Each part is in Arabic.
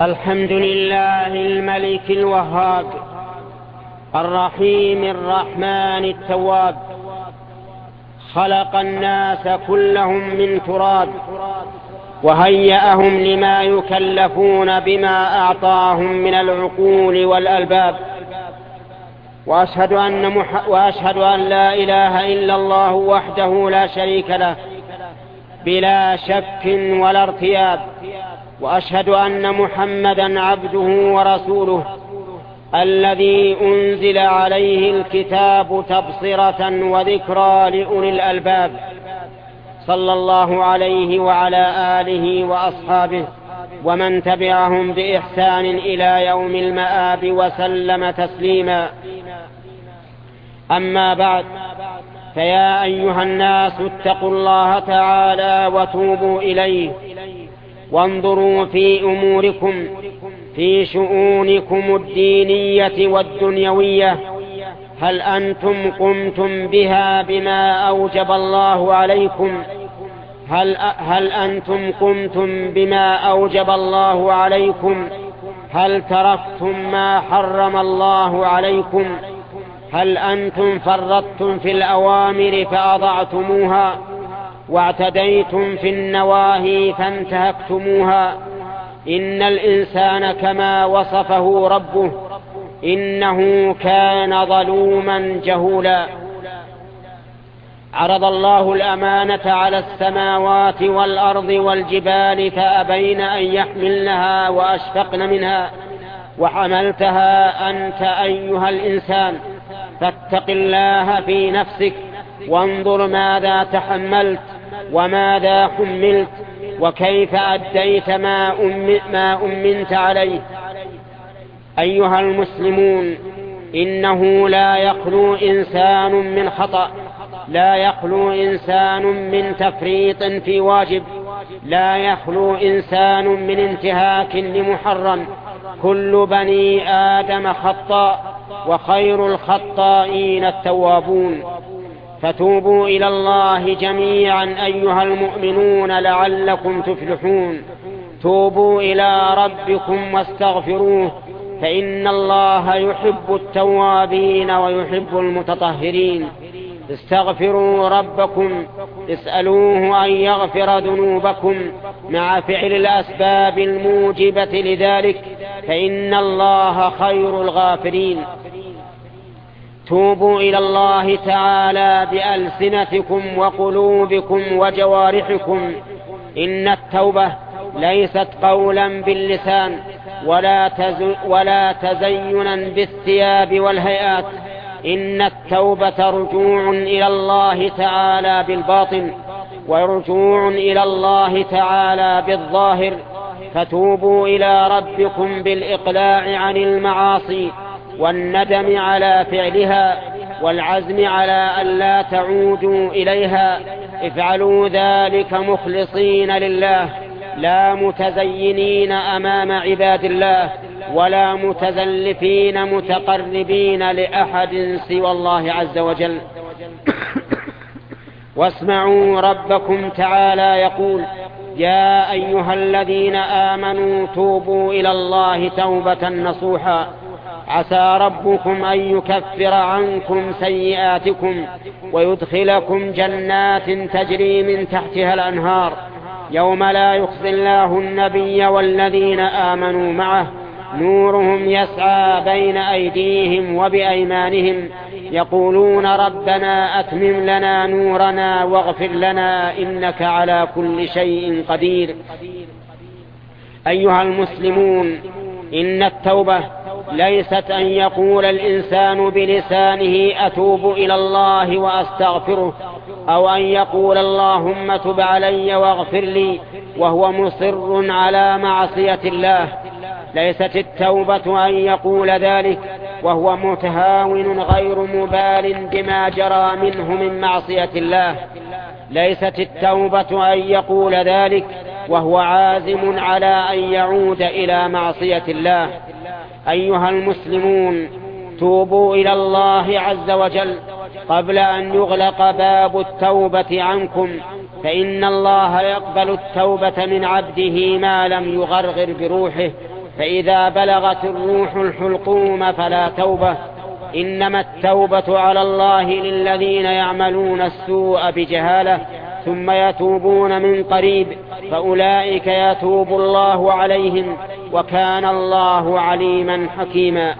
الحمد لله الملك الوهاب الرحيم الرحمن التواب. خلق الناس كلهم من تراب وهيأهم لما يكلفون بما أعطاهم من العقول والألباب. وأشهد أن لا إله إلا الله وحده لا شريك له بلا شك ولا ارتياب. وأشهد أن محمدا عبده ورسوله الذي أنزل عليه الكتاب تبصرة وذكرى لأولي الألباب، صلى الله عليه وعلى آله وأصحابه ومن تبعهم بإحسان إلى يوم المآب وسلم تسليما. أما بعد، فيا أيها الناس اتقوا الله تعالى وتوبوا إليه، وانظروا في أموركم في شؤونكم الدينية والدنيوية، هل أنتم قمتم بها بما أوجب الله عليكم؟ هل أنتم قمتم بما أوجب الله عليكم؟ هل تركتم ما حرم الله عليكم؟ هل أنتم فرطتم في الأوامر فأضعتموها، واعتديتم في النواهي فانتهكتموها؟ إن الإنسان كما وصفه ربه إنه كان ظلوما جهولا. عرض الله الأمانة على السماوات والأرض والجبال فأبين أن يحملنها وأشفقن منها وحملتها أنت أيها الإنسان، فاتق الله في نفسك وانظر ماذا تحملت وماذا حملت وكيف أديت ما أمنت عليه. أيها المسلمون، إنه لا يخلو إنسان من خطأ، لا يخلو إنسان من تفريط في واجب، لا يخلو إنسان من انتهاك لمحرم. كل بني آدم خطاء، وخير الخطائين التوابون. فتوبوا إلى الله جميعا أيها المؤمنون لعلكم تفلحون. توبوا إلى ربكم واستغفروه، فإن الله يحب التوابين ويحب المتطهرين. استغفروا ربكم، اسألوه أن يغفر ذنوبكم مع فعل الأسباب الموجبة لذلك، فإن الله خير الغافرين. توبوا إلى الله تعالى بألسنتكم وقلوبكم وجوارحكم. إن التوبة ليست قولا باللسان ولا تزينا بالثياب والهيئات. إن التوبة رجوع إلى الله تعالى بالباطن، ورجوع إلى الله تعالى بالظاهر. فتوبوا إلى ربكم بالإقلاع عن المعاصي والندم على فعلها والعزم على ألا تعودوا إليها. افعلوا ذلك مخلصين لله، لا متزينين أمام عباد الله، ولا متزلفين متقربين لأحد سوى الله عز وجل. واسمعوا ربكم تعالى يقول: يا أيها الذين آمنوا توبوا إلى الله توبة نصوحا، عسى ربكم أن يكفر عنكم سيئاتكم ويدخلكم جنات تجري من تحتها الأنهار، يوم لا يخزي الله النبي والذين آمنوا معه، نورهم يسعى بين أيديهم وبأيمانهم، يقولون ربنا أتمم لنا نورنا واغفر لنا إنك على كل شيء قدير. أيها المسلمون، إن التوبة ليست أن يقول الإنسان بلسانه أتوب إلى الله وأستغفره، أو أن يقول اللهم تب علي واغفر لي وهو مصر على معصية الله. ليست التوبة أن يقول ذلك وهو متهاون غير مبال بما جرى منه من معصية الله. ليست التوبة أن يقول ذلك وهو عازم على أن يعود إلى معصية الله. أيها المسلمون، توبوا إلى الله عز وجل قبل أن يغلق باب التوبة عنكم، فإن الله يقبل التوبة من عبده ما لم يغرغر بروحه، فإذا بلغت الروح الحلقوم فلا توبة، إنما التوبة على الله للذين يعملون السوء بجهالة ثم يتوبون من قريب فأولئك يتوب الله عليهم وكان الله عليما حكيما.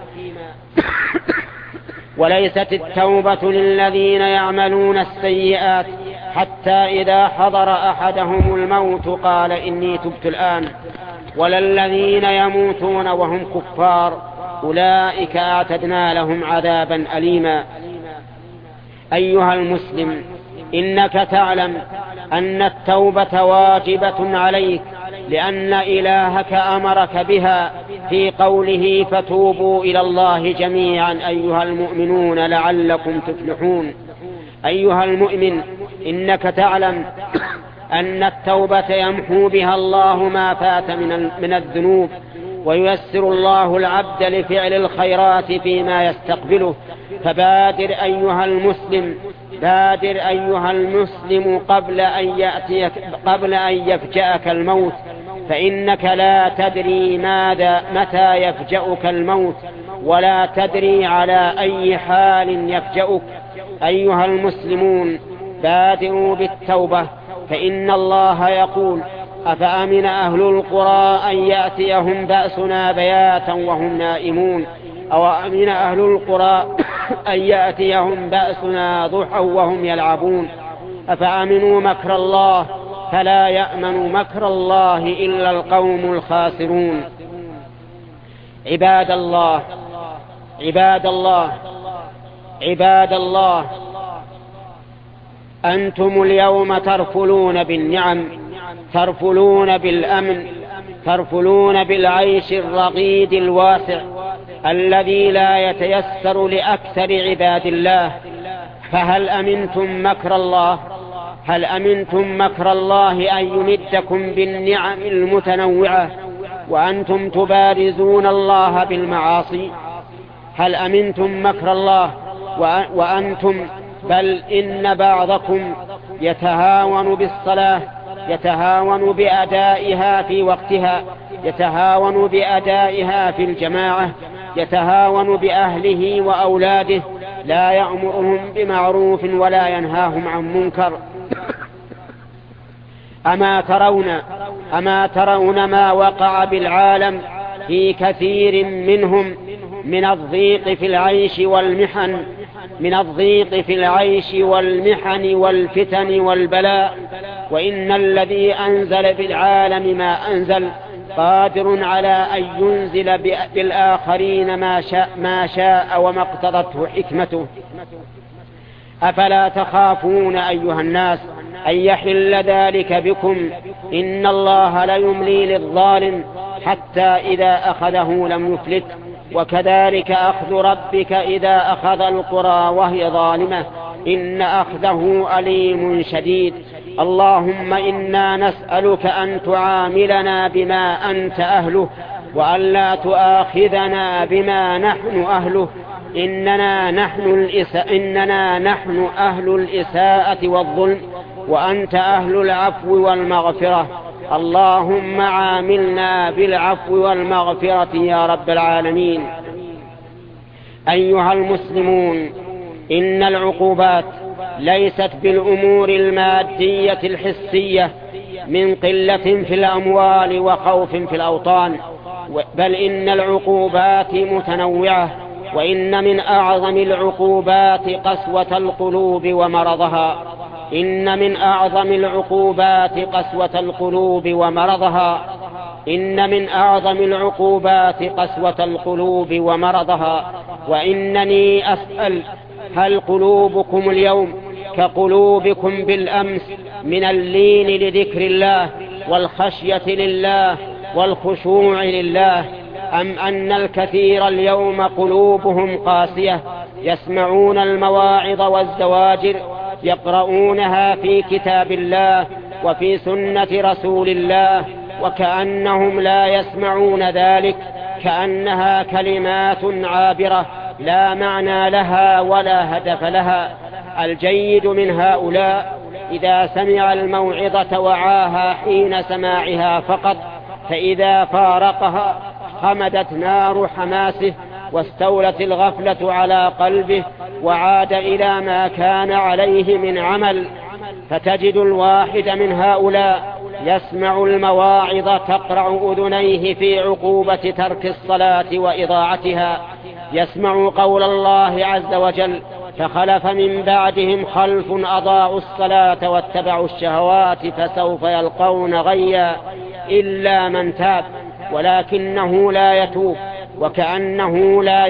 وليست التوبة للذين يعملون السيئات حتى إذا حضر أحدهم الموت قال إني تبت الآن، ولا الذين يموتون وهم كفار أولئك أعتدنا لهم عذابا أليما. أيها المسلم، إنك تعلم أن التوبة واجبة عليك، لأن إلهك أمرك بها في قوله فتوبوا إلى الله جميعا أيها المؤمنون لعلكم تفلحون. أيها المؤمن، إنك تعلم أن التوبة يمحو بها الله ما فات من الذنوب، وييسر الله العبد لفعل الخيرات فيما يستقبله. فبادر أيها المسلم، بادر أيها المسلم قبل أن يفجأك الموت، فإنك لا تدري متى يفجأك الموت، ولا تدري على أي حال يفجأك. أيها المسلمون، بادروا بالتوبة، فإن الله يقول أفأمن أهل القرى أن يأتيهم بأسنا بياتا وهم نائمون، أو أمن أهل القرى أن يأتيهم بأسنا ضحى وهم يلعبون، أفأمنوا مكر الله فلا يأمن مكر الله إلا القوم الخاسرون. عباد الله عباد الله عباد الله، أنتم اليوم ترفلون بالنعم، ترفلون بالأمن، ترفلون بالعيش الرغيد الواسع الذي لا يتيسر لأكثر عباد الله. فهل أمنتم مكر الله؟ هل أمنتم مكر الله أن يمدكم بالنعم المتنوعة وأنتم تبارزون الله بالمعاصي؟ هل أمنتم مكر الله وأنتم بل إن بعضكم يتهاون بالصلاة، يتهاون بأدائها في وقتها، يتهاون بأدائها في الجماعة، يتهاون بأهله وأولاده، لا يأمرهم بمعروف ولا ينهاهم عن منكر. أما ترون ما وقع بالعالم في كثير منهم من الضيق في العيش والمحن، من الضيق في العيش والمحن والفتن والبلاء، وإن الذي أنزل بالعالم ما أنزل قادر على أن ينزل بالآخرين ما شاء وما اقتضته حكمته. أفلا تخافون أيها الناس أن يحل ذلك بكم؟ إن الله ليملي للظالم حتى إذا أخذه لم يفلت، وكذلك أخذ ربك إذا أخذ القرى وهي ظالمة إن أخذه أليم شديد. اللهم إنا نسألك أن تعاملنا بما أنت أهله، وأن لا تؤاخذنا بما نحن أهله. إننا نحن أهل الإساءة والظلم، وأنت أهل العفو والمغفرة. اللهم عاملنا بالعفو والمغفرة يا رب العالمين. أيها المسلمون، إن العقوبات ليست بالأمور المادية الحسية من قلة في الأموال وخوف في الأوطان، بل إن العقوبات متنوعة، وإن من أعظم العقوبات قسوة القلوب ومرضها. إن من أعظم العقوبات قسوة القلوب ومرضها. إن من أعظم العقوبات قسوة القلوب ومرضها. وإنني أسأل: هل قلوبكم اليوم كقلوبكم بالأمس من اللين لذكر الله والخشية لله والخشوع لله، أم أن الكثير اليوم قلوبهم قاسية، يسمعون المواعظ والزواجر، يقرؤونها في كتاب الله وفي سنة رسول الله، وكأنهم لا يسمعون ذلك، كأنها كلمات عابرة لا معنى لها ولا هدف لها. الجيد من هؤلاء إذا سمع الموعظة وعاها حين سماعها فقط، فإذا فارقها خمدت نار حماسه واستولت الغفلة على قلبه وعاد إلى ما كان عليه من عمل. فتجد الواحد من هؤلاء يسمع المواعظ تقرع أذنيه في عقوبة ترك الصلاة وإضاعتها، يسمع قول الله عز وجل: فخلف من بعدهم خلف أضاعوا الصلاة واتبعوا الشهوات فسوف يلقون غيا إلا من تاب، ولكنه لا يتوب وكأنه لا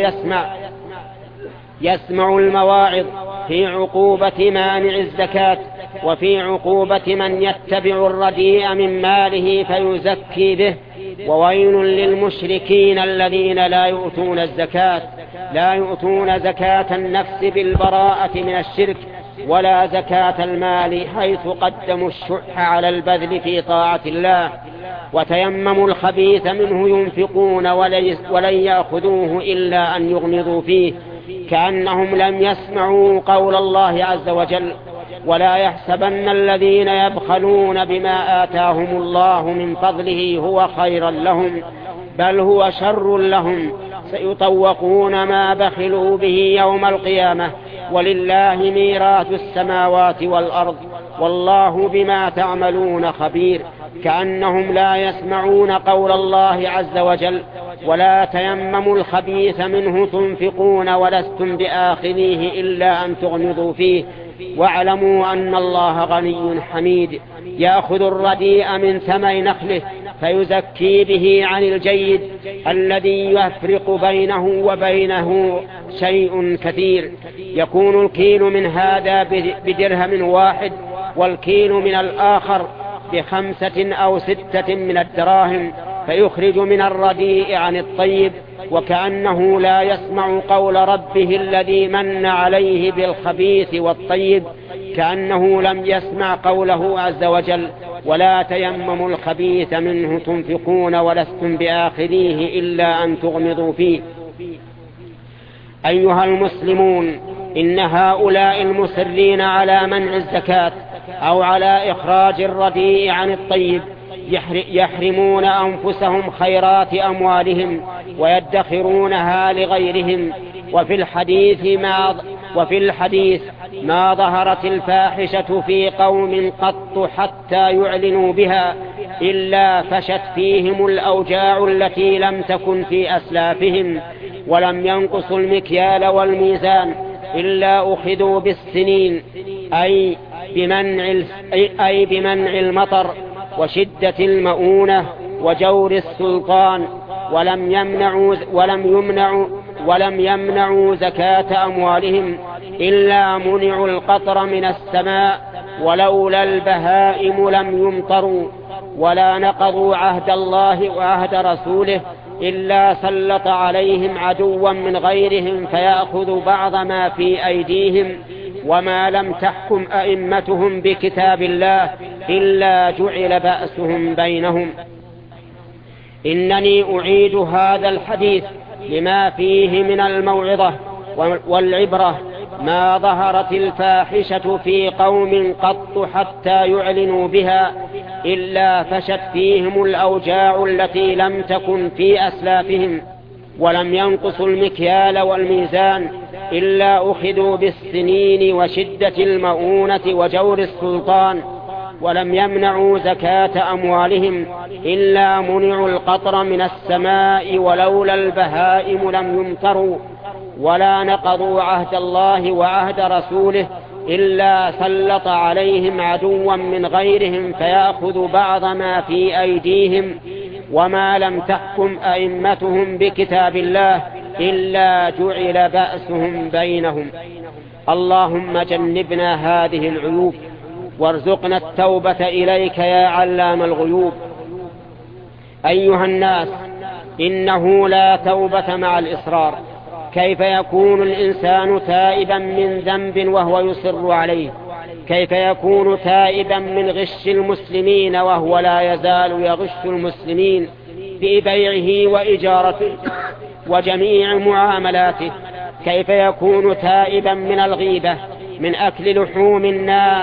يسمع المواعظ في عقوبة مانع الزكاة وفي عقوبة من يتبع الرديء من ماله فيزكي به. وويل للمشركين الذين لا يؤتون الزكاة، لا يؤتون زكاة النفس بالبراءة من الشرك ولا زكاة المال حيث قدموا الشح على البذل في طاعة الله، وتيمموا الخبيث منه ينفقون ولن يأخذوه إلا أن يغمضوا فيه، كأنهم لم يسمعوا قول الله عز وجل: ولا يحسبن الذين يبخلون بما آتاهم الله من فضله هو خيرا لهم بل هو شر لهم، سيطوقون ما بخلوا به يوم القيامة ولله ميراث السماوات والأرض والله بما تعملون خبير. كأنهم لا يسمعون قول الله عز وجل: ولا تيمموا الخبيث منه تنفقون ولستم بآخذيه إلا أن تغمضوا فيه واعلموا أن الله غني حميد، يأخذ الرديء من ثمر نخله فيزكي به عن الجيد الذي يفرق بينه وبينه شيء كثير، يكون الكيل من هذا بدرهم واحد والكيل من الآخر ب5 أو 6 من الدراهم، فيخرج من الرديء عن الطيب وكأنه لا يسمع قول ربه الذي من عليه بالخبيث والطيب، كأنه لم يسمع قوله عز وجل: ولا تيمموا الخبيث منه تنفقون ولستم بآخذيه إلا أن تغمضوا فيه. أيها المسلمون، إن هؤلاء المصرين على منع الزكاة أو على إخراج الرديء عن الطيب يحرمون أنفسهم خيرات أموالهم ويدخرونها لغيرهم. وفي الحديث ما ظهرت الفاحشة في قوم قط حتى يعلنوا بها إلا فشت فيهم الأوجاع التي لم تكن في أسلافهم، ولم ينقصوا المكيال والميزان إلا أخذوا بالسنين، أي بمنع المطر وشدة المؤونة وجور السلطان، ولم يمنعوا زكاة أموالهم إلا منعوا القطر من السماء، ولولا البهائم لم يمطروا، ولا نقضوا عهد الله وعهد رسوله إلا سلط عليهم عدوا من غيرهم فيأخذ بعض ما في أيديهم، وما لم تحكم أئمتهم بكتاب الله إلا جعل بأسهم بينهم. إنني أعيد هذا الحديث لما فيه من الموعظة والعبرة. ما ظهرت الفاحشة في قوم قط حتى يعلنوا بها إلا فشت فيهم الأوجاع التي لم تكن في أسلافهم، ولم ينقصوا المكيال والميزان إلا أخذوا بالسنين وشدة المؤونة وجور السلطان، ولم يمنعوا زكاة أموالهم إلا منعوا القطر من السماء، ولولا البهائم لم يمطروا، ولا نقضوا عهد الله وعهد رسوله إلا سلط عليهم عدوا من غيرهم فيأخذ بعض ما في أيديهم، وما لم تحكم أئمتهم بكتاب الله إلا جعل بأسهم بينهم. اللهم جنبنا هذه العيوب وارزقنا التوبة إليك يا علام الغيوب. أيها الناس، إنه لا توبة مع الإصرار. كيف يكون الإنسان تائبا من ذنب وهو يصر عليه؟ كيف يكون تائبا من غش المسلمين وهو لا يزال يغش المسلمين في بيعه وإجارته وجميع معاملاته؟ كيف يكون تائبا من الغيبة، من أكل لحوم الناس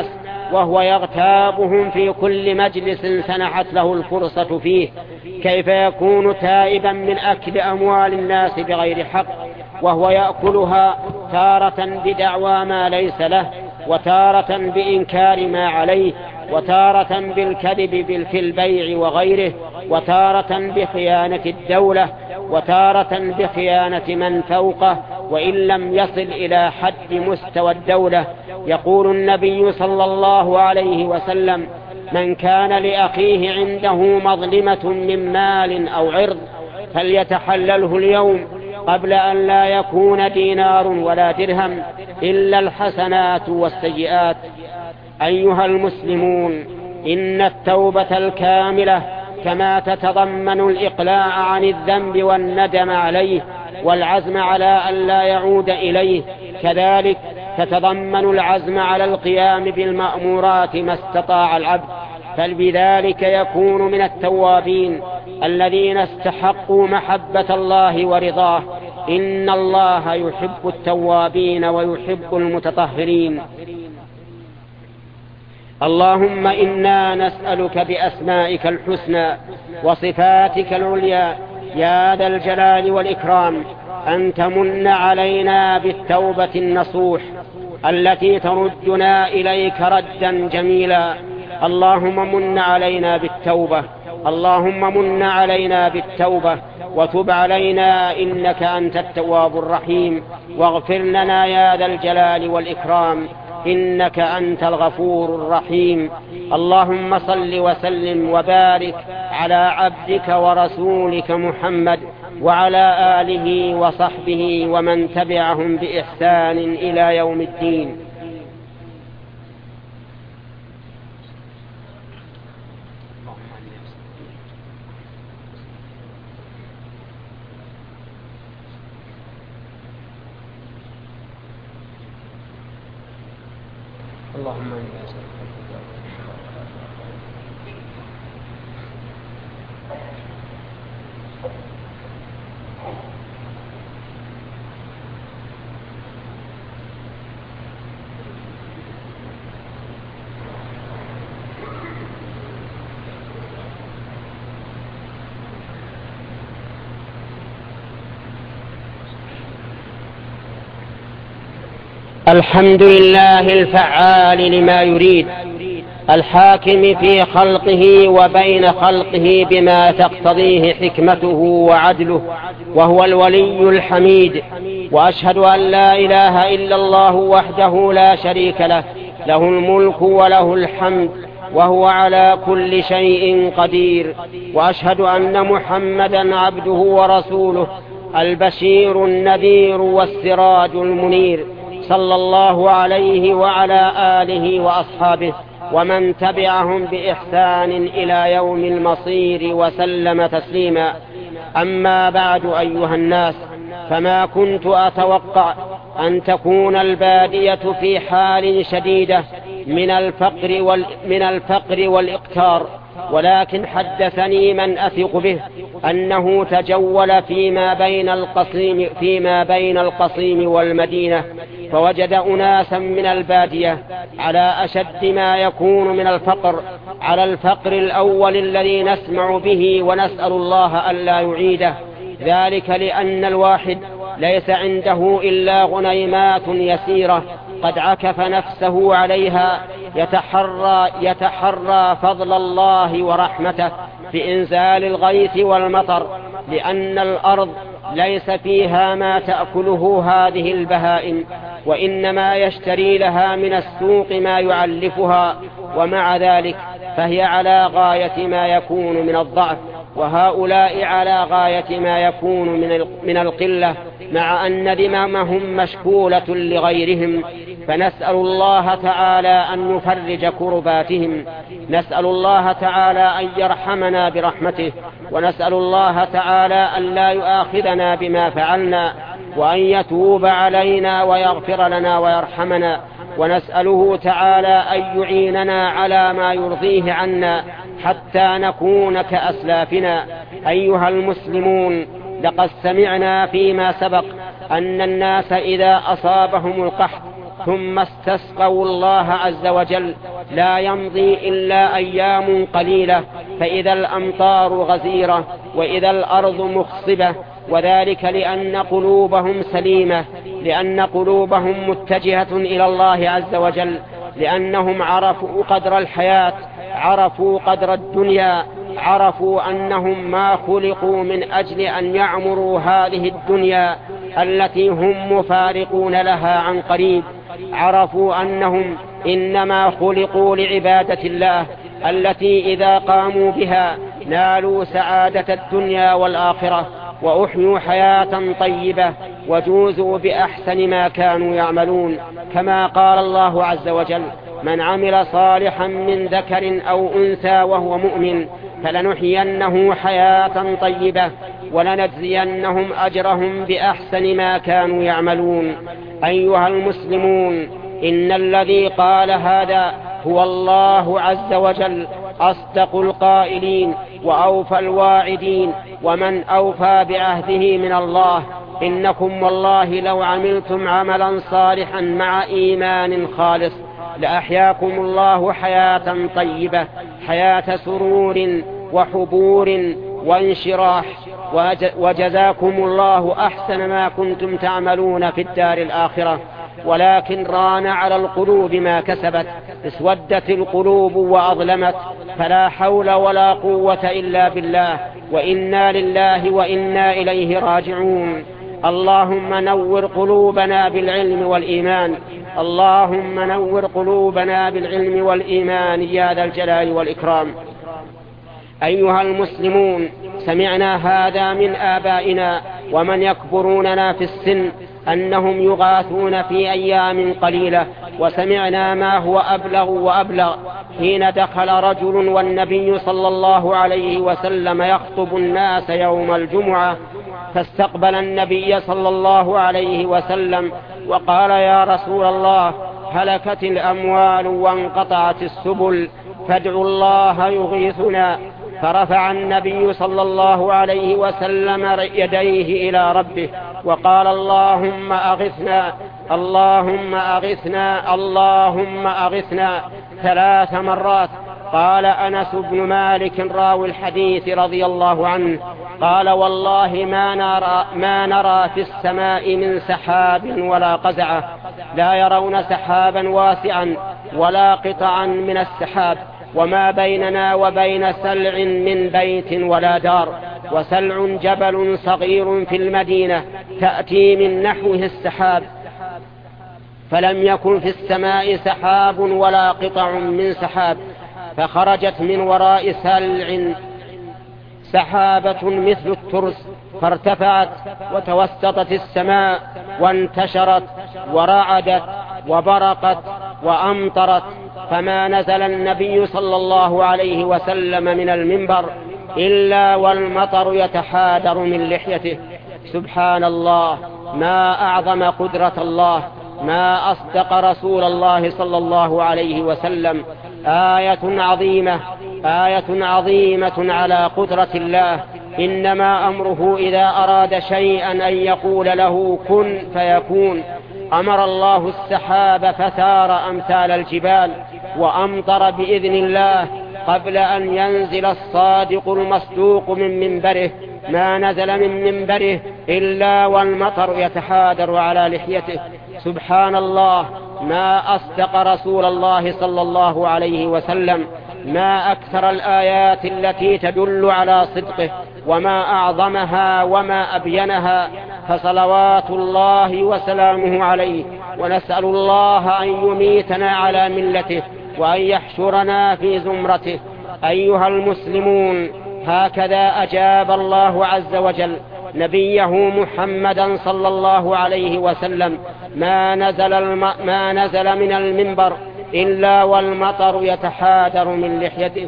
وهو يغتابهم في كل مجلس سنحت له الفرصة فيه، كيف يكون تائبا من أكل أموال الناس بغير حق وهو يأكلها تارة بدعوى ما ليس له، وتارة بإنكار ما عليه، وتارة بالكذب في البيع وغيره، وتارة بخيانة الدولة، وتارة بخيانة من فوقه وإن لم يصل إلى حد مستوى الدولة. يقول النبي صلى الله عليه وسلم: من كان لأخيه عنده مظلمة من مال أو عرض فليتحلله اليوم قبل أن لا يكون دينار ولا درهم إلا الحسنات والسيئات. أيها المسلمون، إن التوبة الكاملة كما تتضمن الإقلاع عن الذنب والندم عليه والعزم على أن لا يعود إليه، كذلك تتضمن العزم على القيام بالمأمورات ما استطاع العبد، فبذلك يكون من التوابين الذين استحقوا محبة الله ورضاه. إن الله يحب التوابين ويحب المتطهرين. اللهم إنا نسألك بأسمائك الحسنى وصفاتك العليا يا ذا الجلال والإكرام أن تمن علينا بالتوبة النصوح التي تردنا إليك ردا جميلا. اللهم من علينا بالتوبة، اللهم من علينا بالتوبة وتب علينا إنك أنت التواب الرحيم، واغفر لنا يا ذا الجلال والإكرام إنك أنت الغفور الرحيم. اللهم صل وسلم وبارك على عبدك ورسولك محمد وعلى آله وصحبه ومن تبعهم بإحسان إلى يوم الدين. اللهم إني أسألك الحمد لله الفعال لما يريد، الحاكم في خلقه وبين خلقه بما تقتضيه حكمته وعدله، وهو الولي الحميد. وأشهد أن لا إله إلا الله وحده لا شريك له، له الملك وله الحمد وهو على كل شيء قدير. وأشهد أن محمدا عبده ورسوله البشير النذير والسراج المنير، صلى الله عليه وعلى آله وأصحابه ومن تبعهم بإحسان إلى يوم المصير وسلم تسليما. أما بعد، أيها الناس، فما كنت أتوقع أن تكون البادية في حال شديدة من الفقر والإقتار، ولكن حدثني من أثق به أنه تجول فيما بين القصيم والمدينة، فوجد أناسا من البادية على أشد ما يكون من الفقر، على الفقر الأول الذي نسمع به ونسأل الله ألا يعيده، ذلك لأن الواحد ليس عنده إلا غنيمات يسيرة قد عكف نفسه عليها، يتحرى فضل الله ورحمته في إنزال الغيث والمطر، لأن الأرض ليس فيها ما تأكله هذه البهائم، وإنما يشتري لها من السوق ما يعلفها، ومع ذلك فهي على غاية ما يكون من الضعف، وهؤلاء على غاية ما يكون من القلة، مع أن ذممهم مشكولة لغيرهم. فنسأل الله تعالى أن يفرج كرباتهم، نسأل الله تعالى أن يرحمنا برحمته، ونسأل الله تعالى أن لا يؤاخذنا بما فعلنا، وأن يتوب علينا ويغفر لنا ويرحمنا، ونسأله تعالى أن يعيننا على ما يرضيه عنا حتى نكون كأسلافنا. أيها المسلمون، لقد سمعنا فيما سبق أن الناس إذا أصابهم القحط ثم استسقوا الله عز وجل، لا يمضي إلا أيام قليلة فإذا الأمطار غزيرة وإذا الأرض مخصبة، وذلك لأن قلوبهم سليمة، لأن قلوبهم متجهة إلى الله عز وجل، لأنهم عرفوا قدر الحياة، عرفوا قدر الدنيا، عرفوا أنهم ما خلقوا من أجل أن يعمروا هذه الدنيا التي هم مفارقون لها عن قريب، عرفوا أنهم إنما خلقوا لعبادة الله التي إذا قاموا بها نالوا سعادة الدنيا والآخرة، وأحيوا حياة طيبة وجوزوا بأحسن ما كانوا يعملون، كما قال الله عز وجل: من عمل صالحا من ذكر أو أنثى وهو مؤمن فلنحيينه حياة طيبة ولنجزينهم أجرهم بأحسن ما كانوا يعملون. أيها المسلمون، إن الذي قال هذا هو الله عز وجل، أصدق القائلين وأوفى الواعدين، ومن أوفى بعهده من الله. إنكم والله لو عملتم عملا صالحا مع إيمان خالص لأحياكم الله حياة طيبة، حياة سرور وحبور وانشراح، وجزاكم الله أحسن ما كنتم تعملون في الدار الآخرة. ولكن ران على القلوب ما كسبت، اسودت القلوب وأظلمت، فلا حول ولا قوة إلا بالله، وإنا لله وإنا إليه راجعون. اللهم نور قلوبنا بالعلم والإيمان، اللهم نور قلوبنا بالعلم والإيمان يا ذا الجلال والإكرام. أيها المسلمون، سمعنا هذا من آبائنا ومن يكبروننا في السن أنهم يغاثون في أيام قليلة، وسمعنا ما هو أبلغ وأبلغ حين دخل رجل والنبي صلى الله عليه وسلم يخطب الناس يوم الجمعة، فاستقبل النبي صلى الله عليه وسلم وقال: يا رسول الله، هلكت الأموال وانقطعت السبل، فادعوا الله يغيثنا. فرفع النبي صلى الله عليه وسلم يديه إلى ربه وقال: اللهم أغثنا، اللهم أغثنا، اللهم أغثنا 3 مرات. قال أنس بن مالك راوي الحديث رضي الله عنه قال: والله ما نرى في السماء من سحاب ولا قزعة، لا يرون سحابا واسعا ولا قطعا من السحاب، وما بيننا وبين سلع من بيت ولا دار، وسلع جبل صغير في المدينة تأتي من نحوه السحاب، فلم يكن في السماء سحاب ولا قطع من سحاب، فخرجت من وراء سلع سحابة مثل الترس، فارتفعت وتوسطت السماء وانتشرت ورعدت وبرقت وأمطرت، فما نزل النبي صلى الله عليه وسلم من المنبر إلا والمطر يتحادر من لحيته. سبحان الله، ما أعظم قدرة الله، ما أصدق رسول الله صلى الله عليه وسلم. آية عظيمة، آية عظيمة على قدرة الله. إنما أمره إذا أراد شيئا أن يقول له كن فيكون. أمر الله السحاب فثار أمثال الجبال وأمطر بإذن الله قبل أن ينزل الصادق المصدوق من منبره، ما نزل من منبره إلا والمطر يتحادر على لحيته. سبحان الله، ما أصدق رسول الله صلى الله عليه وسلم، ما أكثر الآيات التي تدل على صدقه، وما أعظمها وما أبينها، فصلوات الله وسلامه عليه. ونسأل الله أن يميتنا على ملته وأن يحشرنا في زمرته. أيها المسلمون، هكذا أجاب الله عز وجل نبيه محمدا صلى الله عليه وسلم، ما نزل من المنبر إلا والمطر يتحادر من لحيته.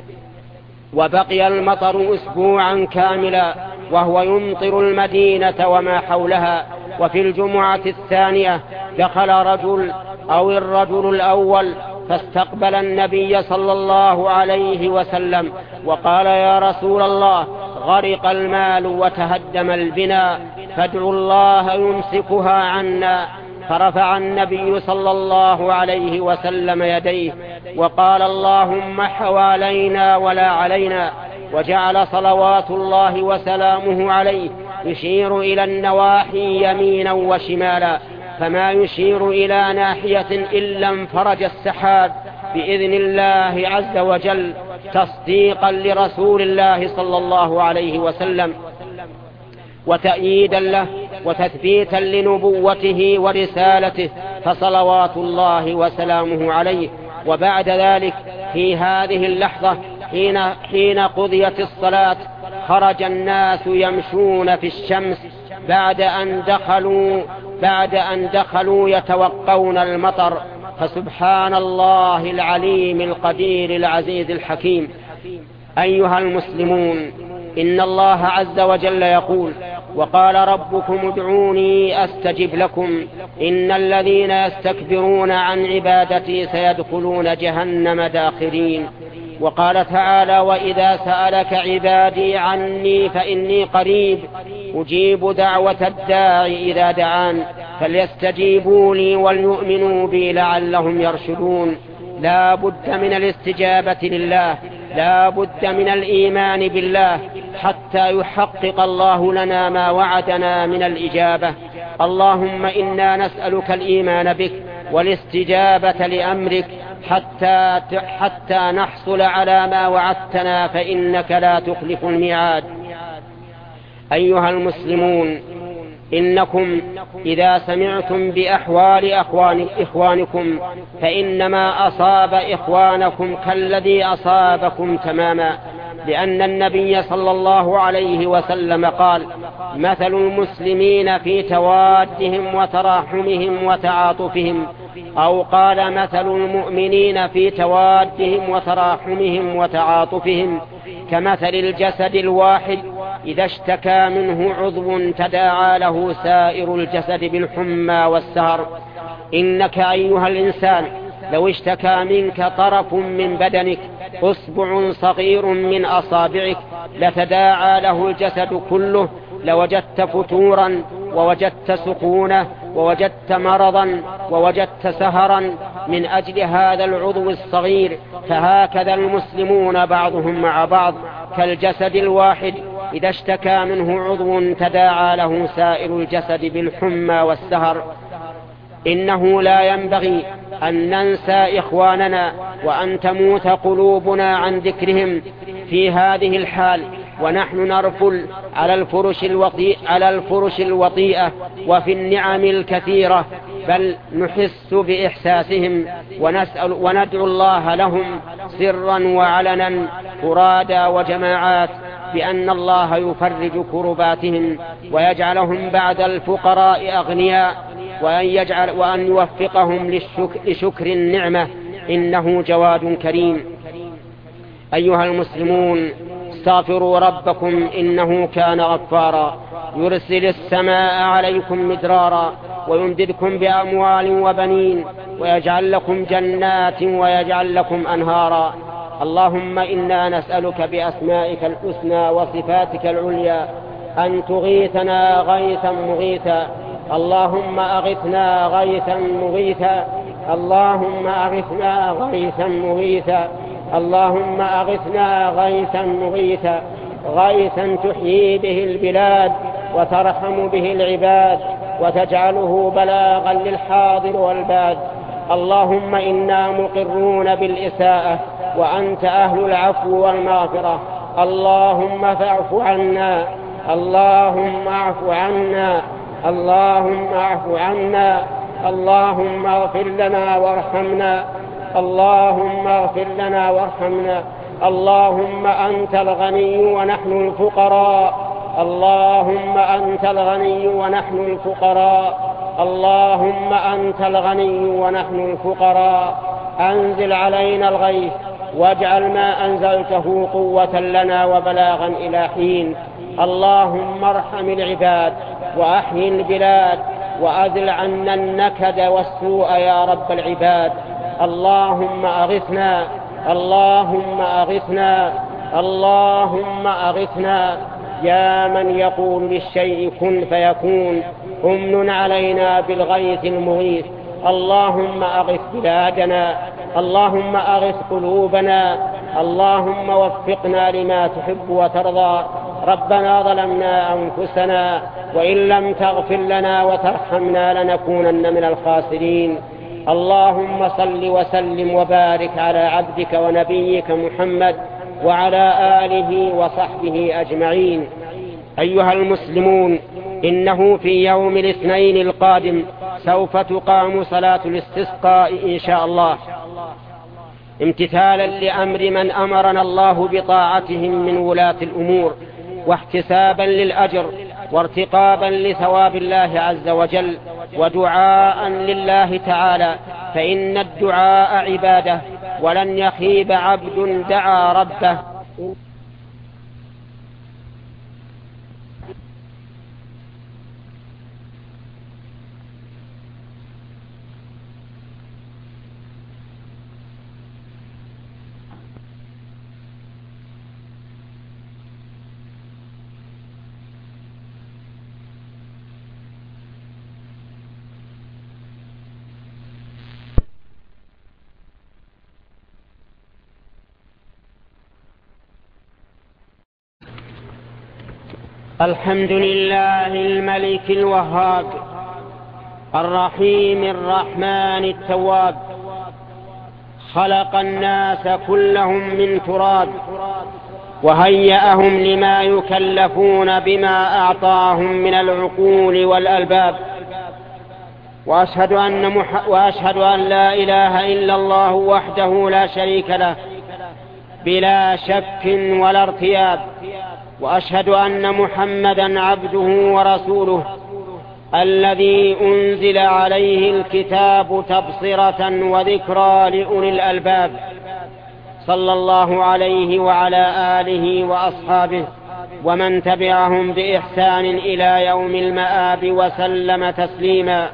وبقي المطر أسبوعا كاملا وهو يمطر المدينة وما حولها. وفي الجمعة الثانية دخل رجل أو الرجل الأول فاستقبل النبي صلى الله عليه وسلم وقال: يا رسول الله، غرق المال وتهدم البناء، فادعوا الله يمسكها عنا. فرفع النبي صلى الله عليه وسلم يديه وقال: اللهم حوالينا ولا علينا، وجعل صلوات الله وسلامه عليه يشير إلى النواحي يمينا وشمالا، فما يشير إلى ناحية إلا انفرج السحاب بإذن الله عز وجل تصديقا لرسول الله صلى الله عليه وسلم وتأييدا له وتثبيتا لنبوته ورسالته، فصلوات الله وسلامه عليه. وبعد ذلك في هذه اللحظة حين قضيت الصلاة خرج الناس يمشون في الشمس بعد أن دخلوا يتوقون المطر، فسبحان الله العليم القدير العزيز الحكيم. أيها المسلمون، إن الله عز وجل يقول: وقال ربكم ادعوني أستجب لكم إن الذين يستكبرون عن عبادتي سيدخلون جهنم داخرين. وقال تعالى: وإذا سألك عبادي عني فإني قريب أجيب دعوة الداعي إذا دعان فليستجيبوا لي وليؤمنوا بي لعلهم يرشدون. لا بد من الاستجابة لله، لا بد من الإيمان بالله حتى يحقق الله لنا ما وعدنا من الإجابة. اللهم إنا نسألك الإيمان بك والاستجابة لأمرك حتى نحصل على ما وعدتنا، فإنك لا تخلف الميعاد. أيها المسلمون، إنكم إذا سمعتم بأحوال إخوانكم فإنما أصاب إخوانكم كالذي أصابكم تماما، لأن النبي صلى الله عليه وسلم قال: مثل المسلمين في توادهم وتراحمهم وتعاطفهم، أو قال: مثل المؤمنين في توادهم وتراحمهم وتعاطفهم كمثل الجسد الواحد إذا اشتكى منه عضو تداعى له سائر الجسد بالحمى والسهر. إنك أيها الإنسان لو اشتكى منك طرف من بدنك، أصبع صغير من أصابعك، لتداعى له الجسد كله، لوجدت فتورا ووجدت سخونة ووجدت مرضا ووجدت سهرا من أجل هذا العضو الصغير. فهكذا المسلمون بعضهم مع بعض كالجسد الواحد إذا اشتكى منه عضو تداعى له سائر الجسد بالحمى والسهر. إنه لا ينبغي أن ننسى إخواننا وأن تموت قلوبنا عن ذكرهم في هذه الحال ونحن نرفل على الفرش الوطيئة وفي النعم الكثيرة، بل نحس بإحساسهم وندعو الله لهم سرا وعلنا فرادا وجماعات بأن الله يفرج كرباتهم ويجعلهم بعد الفقراء أغنياء، وأن يوفقهم لشكر النعمة، إنه جواد كريم. أيها المسلمون، استغفروا ربكم إنه كان غفارا، يرسل السماء عليكم مدرارا ويمددكم بأموال وبنين ويجعل لكم جنات ويجعل لكم أنهارا. اللهم إنا نسألك بأسمائك الحسنى وصفاتك العليا أن تغيثنا غيثا مغيثا. اللهم أغثنا غيثا مغيثا، اللهم أغثنا غيثا مغيثا، اللهم أغثنا غيثا مغيثا، غيثا تحيي به البلاد وترحم به العباد وتجعله بلاغا للحاضر والباد. اللهم إنا مقرون بالإساءة وأنت أهل العفو والمغفرة، اللهم فاعف عنا، اللهم اعف عنا، اللهم اعف عنا، اللهم اغفر لنا وارحمنا، اللهم اغفر لنا وارحمنا. اللهم أنت الغني ونحن الفقراء، اللهم أنت الغني ونحن الفقراء، اللهم أنت الغني ونحن الفقراء. أنزل علينا الغيث واجعل ما أنزلته قوة لنا وبلاغا إلى حين. اللهم ارحم العباد وأحيي البلاد وأزل عنا النكد والسوء يا رب العباد. اللهم أغثنا، اللهم أغثنا، اللهم أغثنا يا من يقول للشيء كن فيكون، امن علينا بالغيث المغيث. اللهم أغث بلادنا، اللهم أغث قلوبنا، اللهم وفقنا لما تحب وترضى. ربنا ظلمنا أنفسنا وإن لم تغفر لنا وترحمنا لنكونن من الخاسرين. اللهم صل وسلم وبارك على عبدك ونبيك محمد وعلى آله وصحبه أجمعين. أيها المسلمون، إنه في يوم الاثنين القادم سوف تقام صلاة الاستسقاء إن شاء الله، امتثالا لأمر من أمرنا الله بطاعتهم من ولاة الأمور، واحتسابا للأجر وارتقابا لثواب الله عز وجل، ودعاء لله تعالى، فإن الدعاء عبادة، ولن يخيب عبد دعا ربه. الحمد لله الملك الوهاب الرحيم الرحمن التواب، خلق الناس كلهم من تراب وهيأهم لما يكلفون بما أعطاهم من العقول والألباب، وأشهد أن لا إله إلا الله وحده لا شريك له بلا شك ولا ارتياب، وأشهد أن محمدا عبده ورسوله الذي أنزل عليه الكتاب تبصرة وذكرى لأولي الألباب، صلى الله عليه وعلى آله وأصحابه ومن تبعهم بإحسان إلى يوم المآب وسلم تسليما.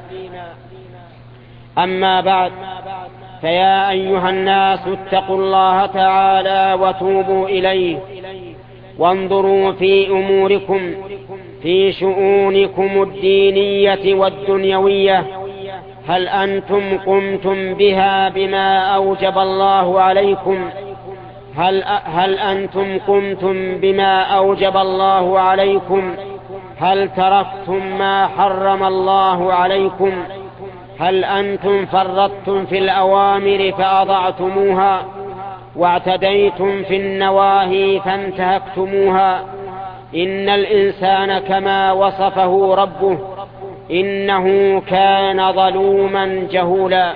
أما بعد، فيا أيها الناس اتقوا الله تعالى وتوبوا إليه، وانظروا في أموركم، في شؤونكم الدينية والدنيوية، هل أنتم قمتم بها بما أوجب الله عليكم؟ هل أنتم قمتم بما أوجب الله عليكم؟ هل تركتم ما حرم الله عليكم؟ هل أنتم فرطتم في الأوامر فأضعتموها، واعتديتم في النواهي فانتهكتموها؟ إن الإنسان كما وصفه ربه إنه كان ظلوما جهولا.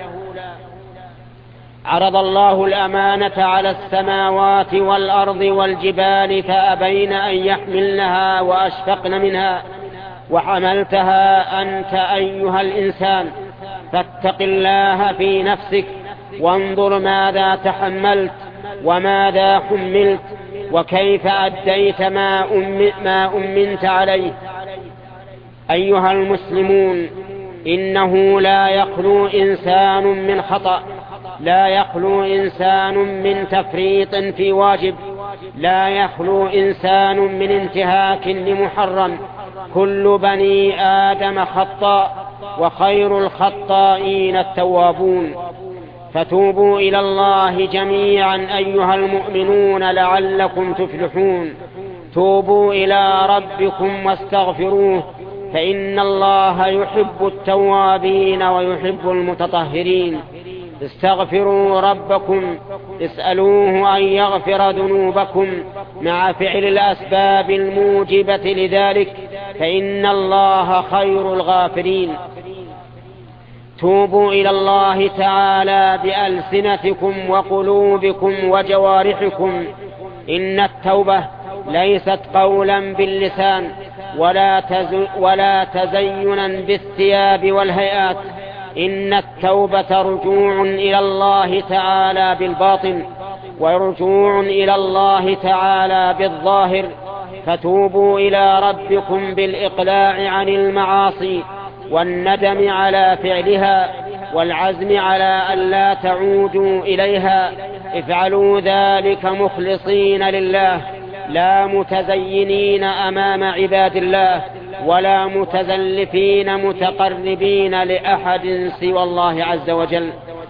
عرض الله الأمانة على السماوات والأرض والجبال فأبين أن يحملنها وأشفقن منها، وحملتها أنت أيها الإنسان، فاتق الله في نفسك وانظر ماذا تحملت وماذا حملت وكيف أديت ما أمنت عليه. أيها المسلمون، إنه لا يخلو إنسان من خطأ، لا يخلو إنسان من تفريط في واجب، لا يخلو إنسان من انتهاك لمحرم. كل بني آدم خطاء، وخير الخطائين التوابون. فتوبوا إلى الله جميعا أيها المؤمنون لعلكم تفلحون. توبوا إلى ربكم واستغفروه، فإن الله يحب التوابين ويحب المتطهرين. استغفروا ربكم، اسألوه أن يغفر ذنوبكم مع فعل الأسباب الموجبة لذلك، فإن الله خير الغافرين. توبوا إلى الله تعالى بألسنتكم وقلوبكم وجوارحكم. إن التوبة ليست قولا باللسان ولا تزينا بالثياب والهيئات، إن التوبة رجوع إلى الله تعالى بالباطن، ورجوع إلى الله تعالى بالظاهر. فتوبوا إلى ربكم بالإقلاع عن المعاصي والندم على فعلها والعزم على ألا تعودوا إليها. افعلوا ذلك مخلصين لله، لا متزينين أمام عباد الله ولا متزلفين متقربين لأحد سوى الله عز وجل.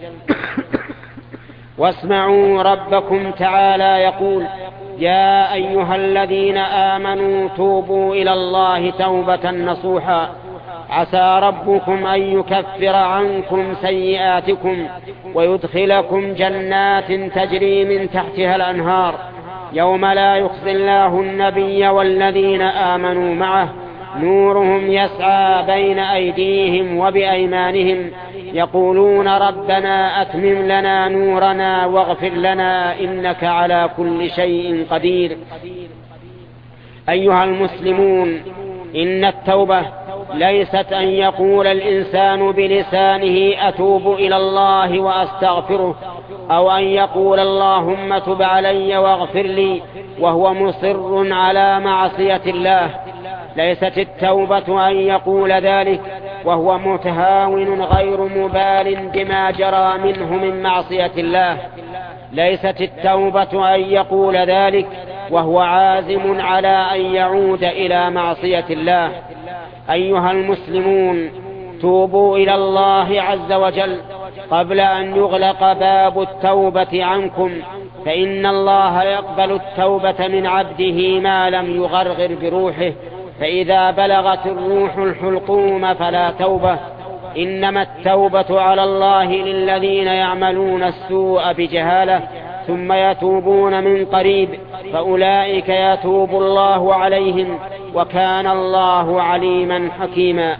واسمعوا ربكم تعالى يقول: يا أيها الذين آمنوا توبوا إلى الله توبة نصوحا عسى ربكم أن يكفر عنكم سيئاتكم ويدخلكم جنات تجري من تحتها الأنهار يوم لا يخزي الله النبي والذين آمنوا معه نورهم يسعى بين أيديهم وبأيمانهم يقولون ربنا أتمم لنا نورنا واغفر لنا إنك على كل شيء قدير. أيها المسلمون، إن التوبة ليست أن يقول الإنسان بلسانه أتوب إلى الله وأستغفره، أو أن يقول اللهم تب علي واغفر لي وهو مصر على معصية الله. ليست التوبة أن يقول ذلك وهو متهاون غير مبال بما جرى منه من معصية الله. ليست التوبة أن يقول ذلك وهو عازم على أن يعود إلى معصية الله. أيها المسلمون، توبوا إلى الله عز وجل قبل أن يغلق باب التوبة عنكم، فإن الله يقبل التوبة من عبده ما لم يغرغر بروحه، فإذا بلغت الروح الحلقوم فلا توبة. إنما التوبة على الله للذين يعملون السوء بجهالة ثم يتوبون من قريب فأولئك يتوب الله عليهم وكان الله عليما حكيما.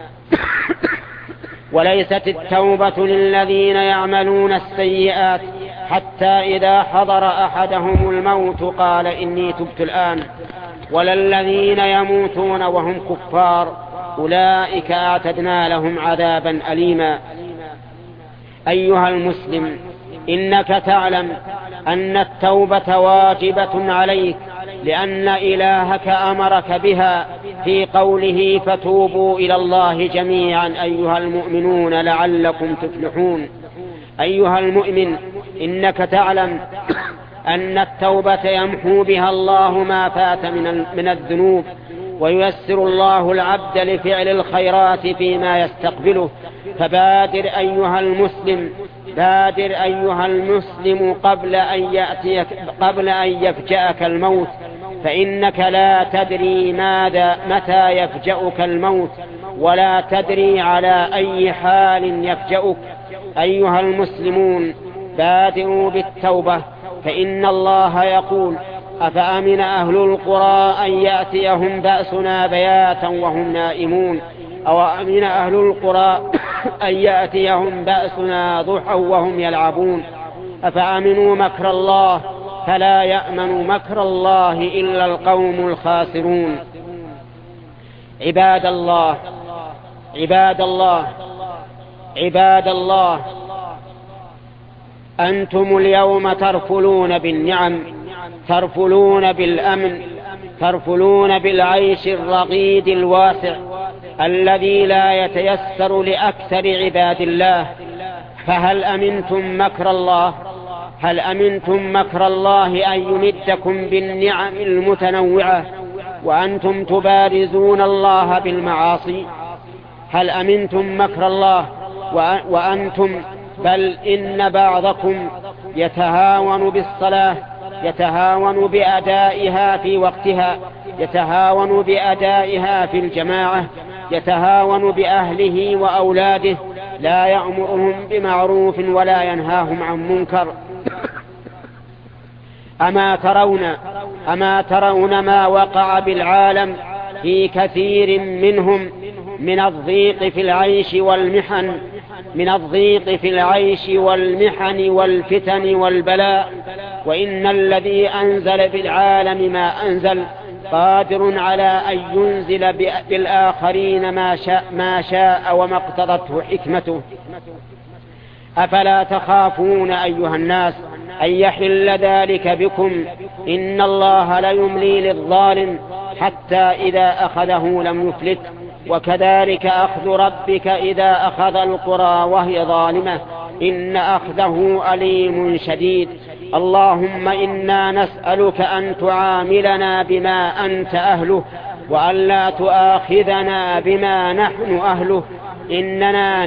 وليست التوبة للذين يعملون السيئات حتى إذا حضر أحدهم الموت قال إني تبت الآن، ولا الذين يموتون وهم كفار أولئك أعتدنا لهم عذابا أليما. أيها المسلم، إنك تعلم أن التوبة واجبة عليك، لأن إلهك أمرك بها في قوله فتوبوا إلى الله جميعا أيها المؤمنون لعلكم تفلحون. أيها المؤمن، إنك تعلم أن التوبة يمحو بها الله ما فات من الذنوب، وييسر الله العبد لفعل الخيرات فيما يستقبله. فبادر أيها المسلم، بادر أيها المسلم قبل أن يفجأك الموت، فإنك لا تدري متى يفجأك الموت، ولا تدري على أي حال يفجأك. أيها المسلمون، بادروا بالتوبة، فإن الله يقول: أفأمن أهل القرى أن يأتيهم بأسنا بياتا وهم نائمون، أو أمن أهل القرى أن يأتيهم بأسنا ضحى وهم يلعبون. أفأمنوا مكر الله فلا يأمن مكر الله إلا القوم الخاسرون. عباد الله، عباد الله، عباد الله، أنتم اليوم ترفلون بالنعم، ترفلون بالأمن، ترفلون بالعيش الرغيد الواسع الذي لا يتيسر لأكثر عباد الله. فهل أمنتم مكر الله؟ هل أمنتم مكر الله أن يمدكم بالنعم المتنوعة وأنتم تبارزون الله بالمعاصي؟ هل أمنتم مكر الله وأنتم بل إن بعضكم يتهاون بالصلاة، يتهاون بأدائها في وقتها، يتهاون بأدائها في الجماعة، يتهاون بأهله وأولاده، لا يأمرهم بمعروف ولا ينهاهم عن منكر. أما ترون ما وقع بالعالم في كثير منهم من الضيق في العيش والمحن، من الضيق في العيش والمحن والفتن والبلاء، وإن الذي أنزل بالعالم ما أنزل قادر على أن ينزل بالآخرين ما شاء وما اقتضته حكمته. أفلا تخافون أيها الناس أن يحل ذلك بكم؟ إن الله ليملي للظالم حتى إذا أخذه لم يفلت، وكذلك أخذ ربك إذا أخذ القرى وهي ظالمة إن أخذه أليم شديد. اللهم إنا نسألك أن تعاملنا بما أنت أهله، وأن لا تؤاخذنا بما نحن أهله. إننا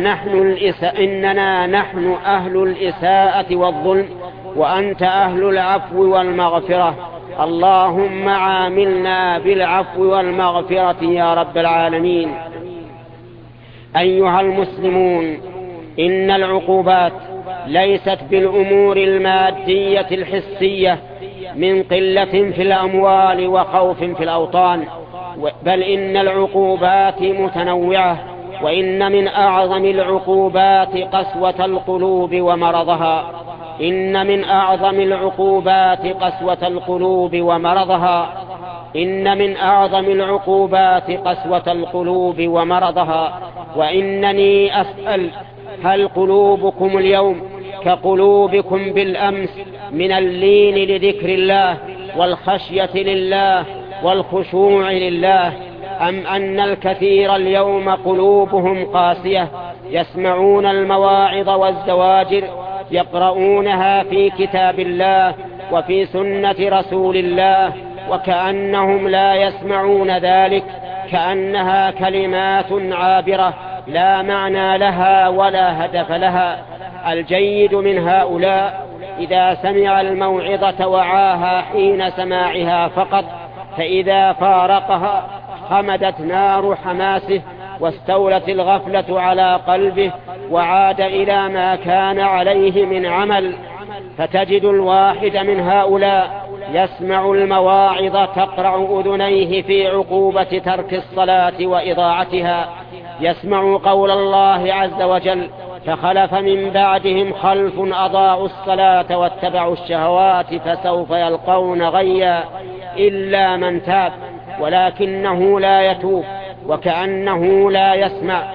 نحن أهل الإساءة والظلم، وأنت أهل العفو والمغفرة. اللهم عاملنا بالعفو والمغفرة يا رب العالمين. أيها المسلمون، إن العقوبات ليست بالأمور المادية الحسية من قلة في الأموال وخوف في الأوطان، بل إن العقوبات متنوعة، وإن من أعظم العقوبات قسوة القلوب ومرضها. إن من أعظم العقوبات قسوة القلوب ومرضها. إن من أعظم العقوبات قسوة القلوب ومرضها. وإنني أسأل: هل قلوبكم اليوم كقلوبكم بالأمس من اللين لذكر الله والخشية لله والخشوع لله، أم أن الكثير اليوم قلوبهم قاسية، يسمعون المواعظ والزواجر، يقرؤونها في كتاب الله وفي سنة رسول الله، وكأنهم لا يسمعون ذلك، كأنها كلمات عابرة لا معنى لها ولا هدف لها. الجيد من هؤلاء إذا سمع الموعظة وعاها حين سماعها فقط، فإذا فارقها خمدت نار حماسه واستولت الغفلة على قلبه وعاد إلى ما كان عليه من عمل. فتجد الواحد من هؤلاء يسمع المواعظ تقرع أذنيه في عقوبة ترك الصلاة وإضاعتها، يسمع قول الله عز وجل: فخلف من بعدهم خلف أضاعوا الصلاة واتبعوا الشهوات فسوف يلقون غيا إلا من تاب، ولكنه لا يتوب وكأنه لا يسمع.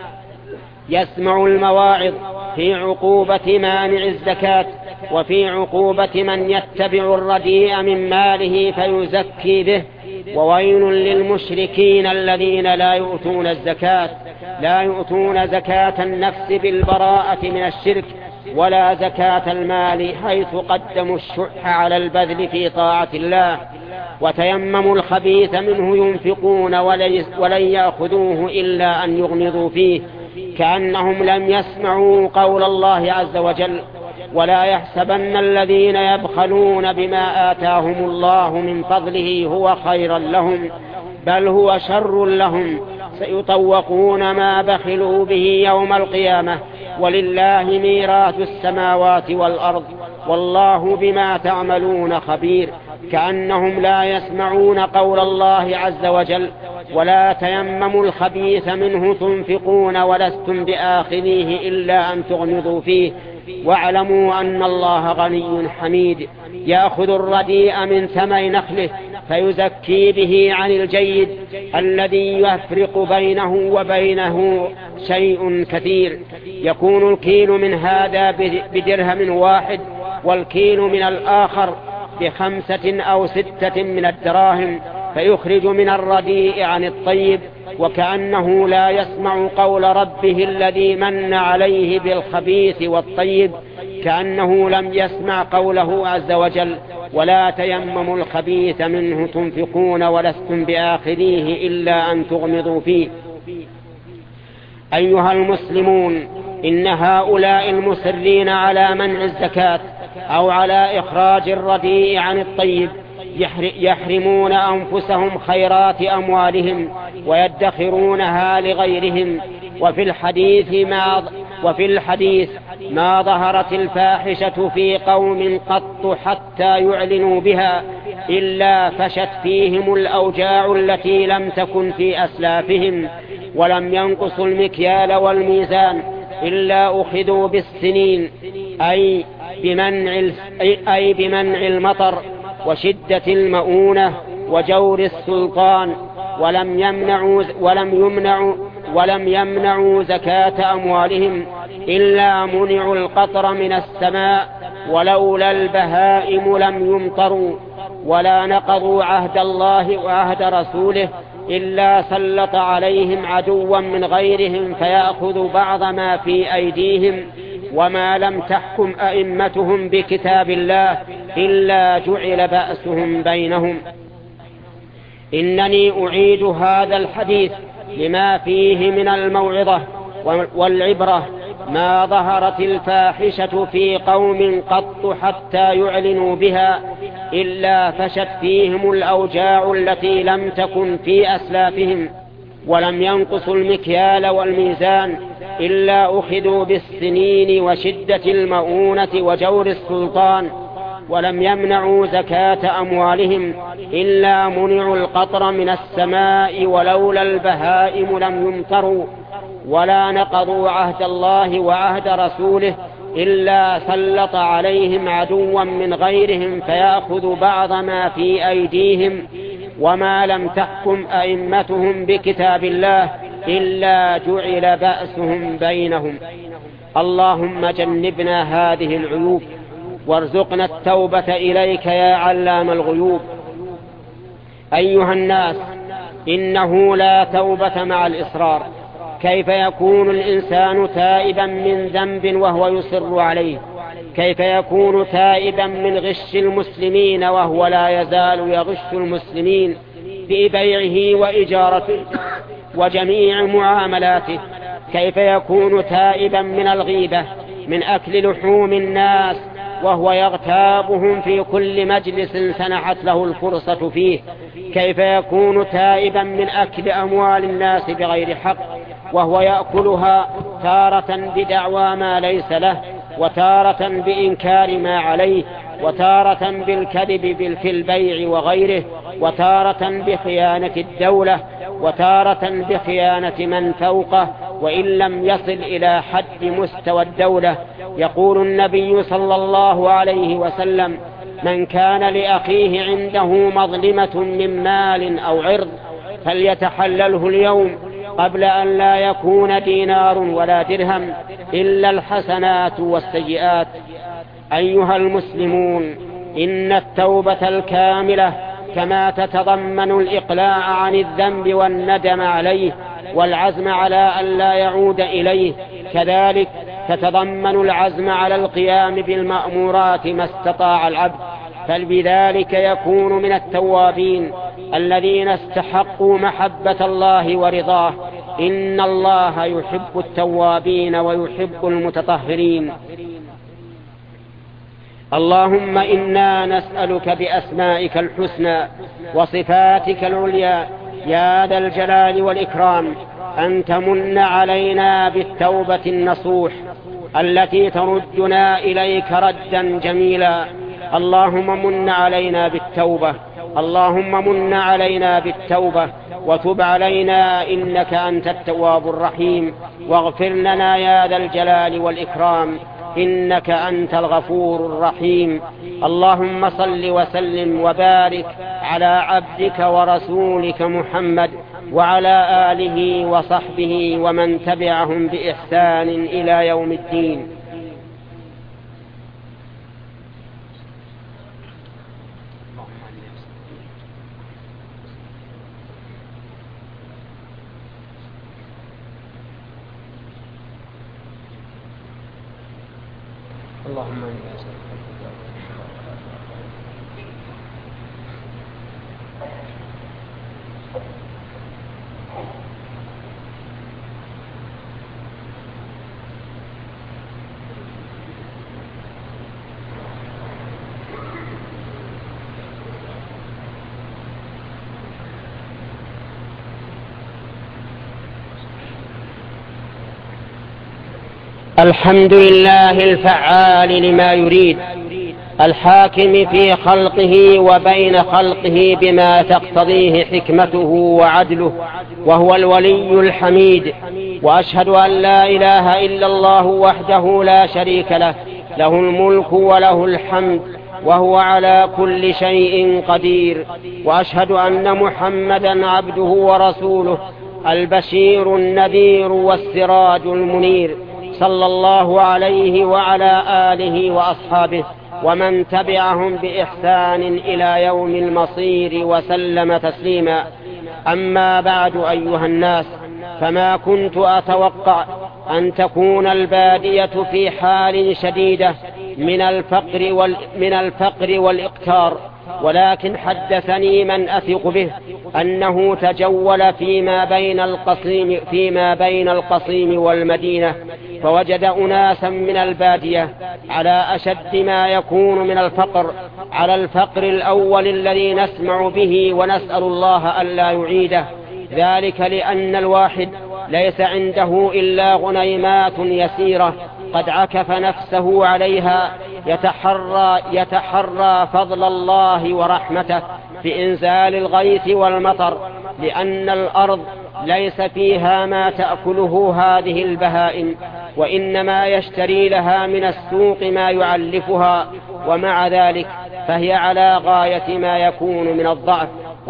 يسمع المواعظ في عقوبة مانع الزكاة، وفي عقوبة من يتبع الرديء من ماله فيزكي به. وويل للمشركين الذين لا يؤتون الزكاة، لا يؤتون زكاة النفس بالبراءة من الشرك، ولا زكاة المال حيث قدموا الشح على البذل في طاعة الله. وتيمموا الخبيث منه ينفقون ولن يأخذوه إلا أن يغمضوا فيه، كأنهم لم يسمعوا قول الله عز وجل: ولا يحسبن الذين يبخلون بما آتاهم الله من فضله هو خيرا لهم، بل هو شر لهم، سيطوقون ما بخلوا به يوم القيامة، ولله ميراث السماوات والأرض، والله بما تعملون خبير. كأنهم لا يسمعون قول الله عز وجل: ولا تيمموا الخبيث منه تنفقون ولستم بآخذيه إلا أن تغمضوا فيه، واعلموا أن الله غني حميد، يأخذ الرديء من ثمر نخله فيزكي به عن الجيد الذي يفرق بينه وبينه شيء كثير. يكون الكيل من هذا بدرهم واحد، والكيل من الآخر ب5 أو 6 من الدراهم، فيخرج من الرديء عن الطيب، وكأنه لا يسمع قول ربه الذي من عليه بالخبيث والطيب، كأنه لم يسمع قوله عز وجل: ولا تيمموا الخبيث منه تنفقون ولستم بآخذيه إلا أن تغمضوا فيه. أيها المسلمون، إن هؤلاء المصرين على منع الزكاة أو على إخراج الرديء عن الطيب يحرمون أنفسهم خيرات أموالهم ويدخرونها لغيرهم. وفي الحديث ما ظهرت الفاحشة في قوم قط حتى يعلنوا بها إلا فشت فيهم الأوجاع التي لم تكن في أسلافهم، ولم ينقصوا المكيال والميزان إلا أخذوا بالسنين، أي بمنع المطر وشدة المؤونة وجور السلطان، ولم يمنعوا زكاة أموالهم إلا منعوا القطر من السماء، ولولا البهائم لم يمطروا، ولا نقضوا عهد الله وعهد رسوله إلا سلط عليهم عدوا من غيرهم فيأخذ بعض ما في أيديهم وما لم تحكم أئمتهم بكتاب الله إلا جعل بأسهم بينهم. إنني أعيد هذا الحديث لما فيه من الموعظة والعبرة. ما ظهرت الفاحشة في قوم قط حتى يعلنوا بها إلا فشت فيهم الأوجاع التي لم تكن في أسلافهم، ولم ينقصوا المكيال والميزان إلا أخذوا بالسنين وشدة المؤونة وجور السلطان، ولم يمنعوا زكاة أموالهم إلا منعوا القطر من السماء، ولولا البهائم لم يمطروا، ولا نقضوا عهد الله وعهد رسوله إلا سلط عليهم عدوا من غيرهم فيأخذ بعض ما في أيديهم، وما لم تحكم أئمتهم بكتاب الله إلا جعل بأسهم بينهم. اللهم جنبنا هذه العيوب وارزقنا التوبة إليك يا علام الغيوب. أيها الناس، إنه لا توبة مع الإصرار. كيف يكون الإنسان تائبا من ذنب وهو يصر عليه؟ كيف يكون تائبا من غش المسلمين وهو لا يزال يغش المسلمين في بيعه وإجارته وجميع معاملاته؟ كيف يكون تائبا من الغيبة، من أكل لحوم الناس وهو يغتابهم في كل مجلس سنحت له الفرصة فيه؟ كيف يكون تائبا من أكل أموال الناس بغير حق وهو يأكلها تارة بدعوى ما ليس له، وتارة بإنكار ما عليه، وتارة بالكذب في البيع وغيره، وتارة بخيانة الدولة، وتارة بخيانة من فوقه وإن لم يصل إلى حد مستوى الدولة؟ يقول النبي صلى الله عليه وسلم: من كان لأخيه عنده مظلمة من مال أو عرض فليتحلله اليوم قبل أن لا يكون دينار ولا درهم إلا الحسنات والسيئات. أيها المسلمون، إن التوبة الكاملة كما تتضمن الإقلاع عن الذنب والندم عليه والعزم على أن لا يعود إليه، كذلك تتضمن العزم على القيام بالمأمورات ما استطاع العبد، فبذلك يكون من التوابين الذين استحقوا محبة الله ورضاه. إن الله يحب التوابين ويحب المتطهرين. اللهم إنا نسألك بأسمائك الحسنى وصفاتك العليا يا ذا الجلال والإكرام أن تمن علينا بالتوبة النصوح التي تردنا إليك ردا جميلا. اللهم من علينا بالتوبة، اللهم من علينا بالتوبة وتب علينا إنك أنت التواب الرحيم، واغفر لنا يا ذا الجلال والإكرام إنك أنت الغفور الرحيم. اللهم صل وسلم وبارك على عبدك ورسولك محمد وعلى آله وصحبه ومن تبعهم بإحسان إلى يوم الدين. اللهم إني أسألك الحمد لله الفعال لما يريد، الحاكم في خلقه وبين خلقه بما تقتضيه حكمته وعدله، وهو الولي الحميد. وأشهد أن لا إله إلا الله وحده لا شريك له، له الملك وله الحمد وهو على كل شيء قدير. وأشهد أن محمدا عبده ورسوله، البشير النذير والسراج المنير، صلى الله عليه وعلى آله وأصحابه ومن تبعهم بإحسان إلى يوم المصير وسلم تسليما. أما بعد، أيها الناس، فما كنت أتوقع أن تكون البادية في حال شديدة من الفقر والإقتار، ولكن حدثني من أثق به أنه تجول فيما بين القصيم والمدينة، فوجد أناسا من البادية على أشد ما يكون من الفقر، على الفقر الأول الذي نسمع به ونسأل الله ألا يعيده، ذلك لأن الواحد ليس عنده إلا غنيمات يسيرة قد عكف نفسه عليها، يتحرى فضل الله ورحمته في إنزال الغيث والمطر، لأن الأرض ليس فيها ما تأكله هذه البهائم، وإنما يشتري لها من السوق ما يعلفها، ومع ذلك فهي على غاية ما يكون من الضعف،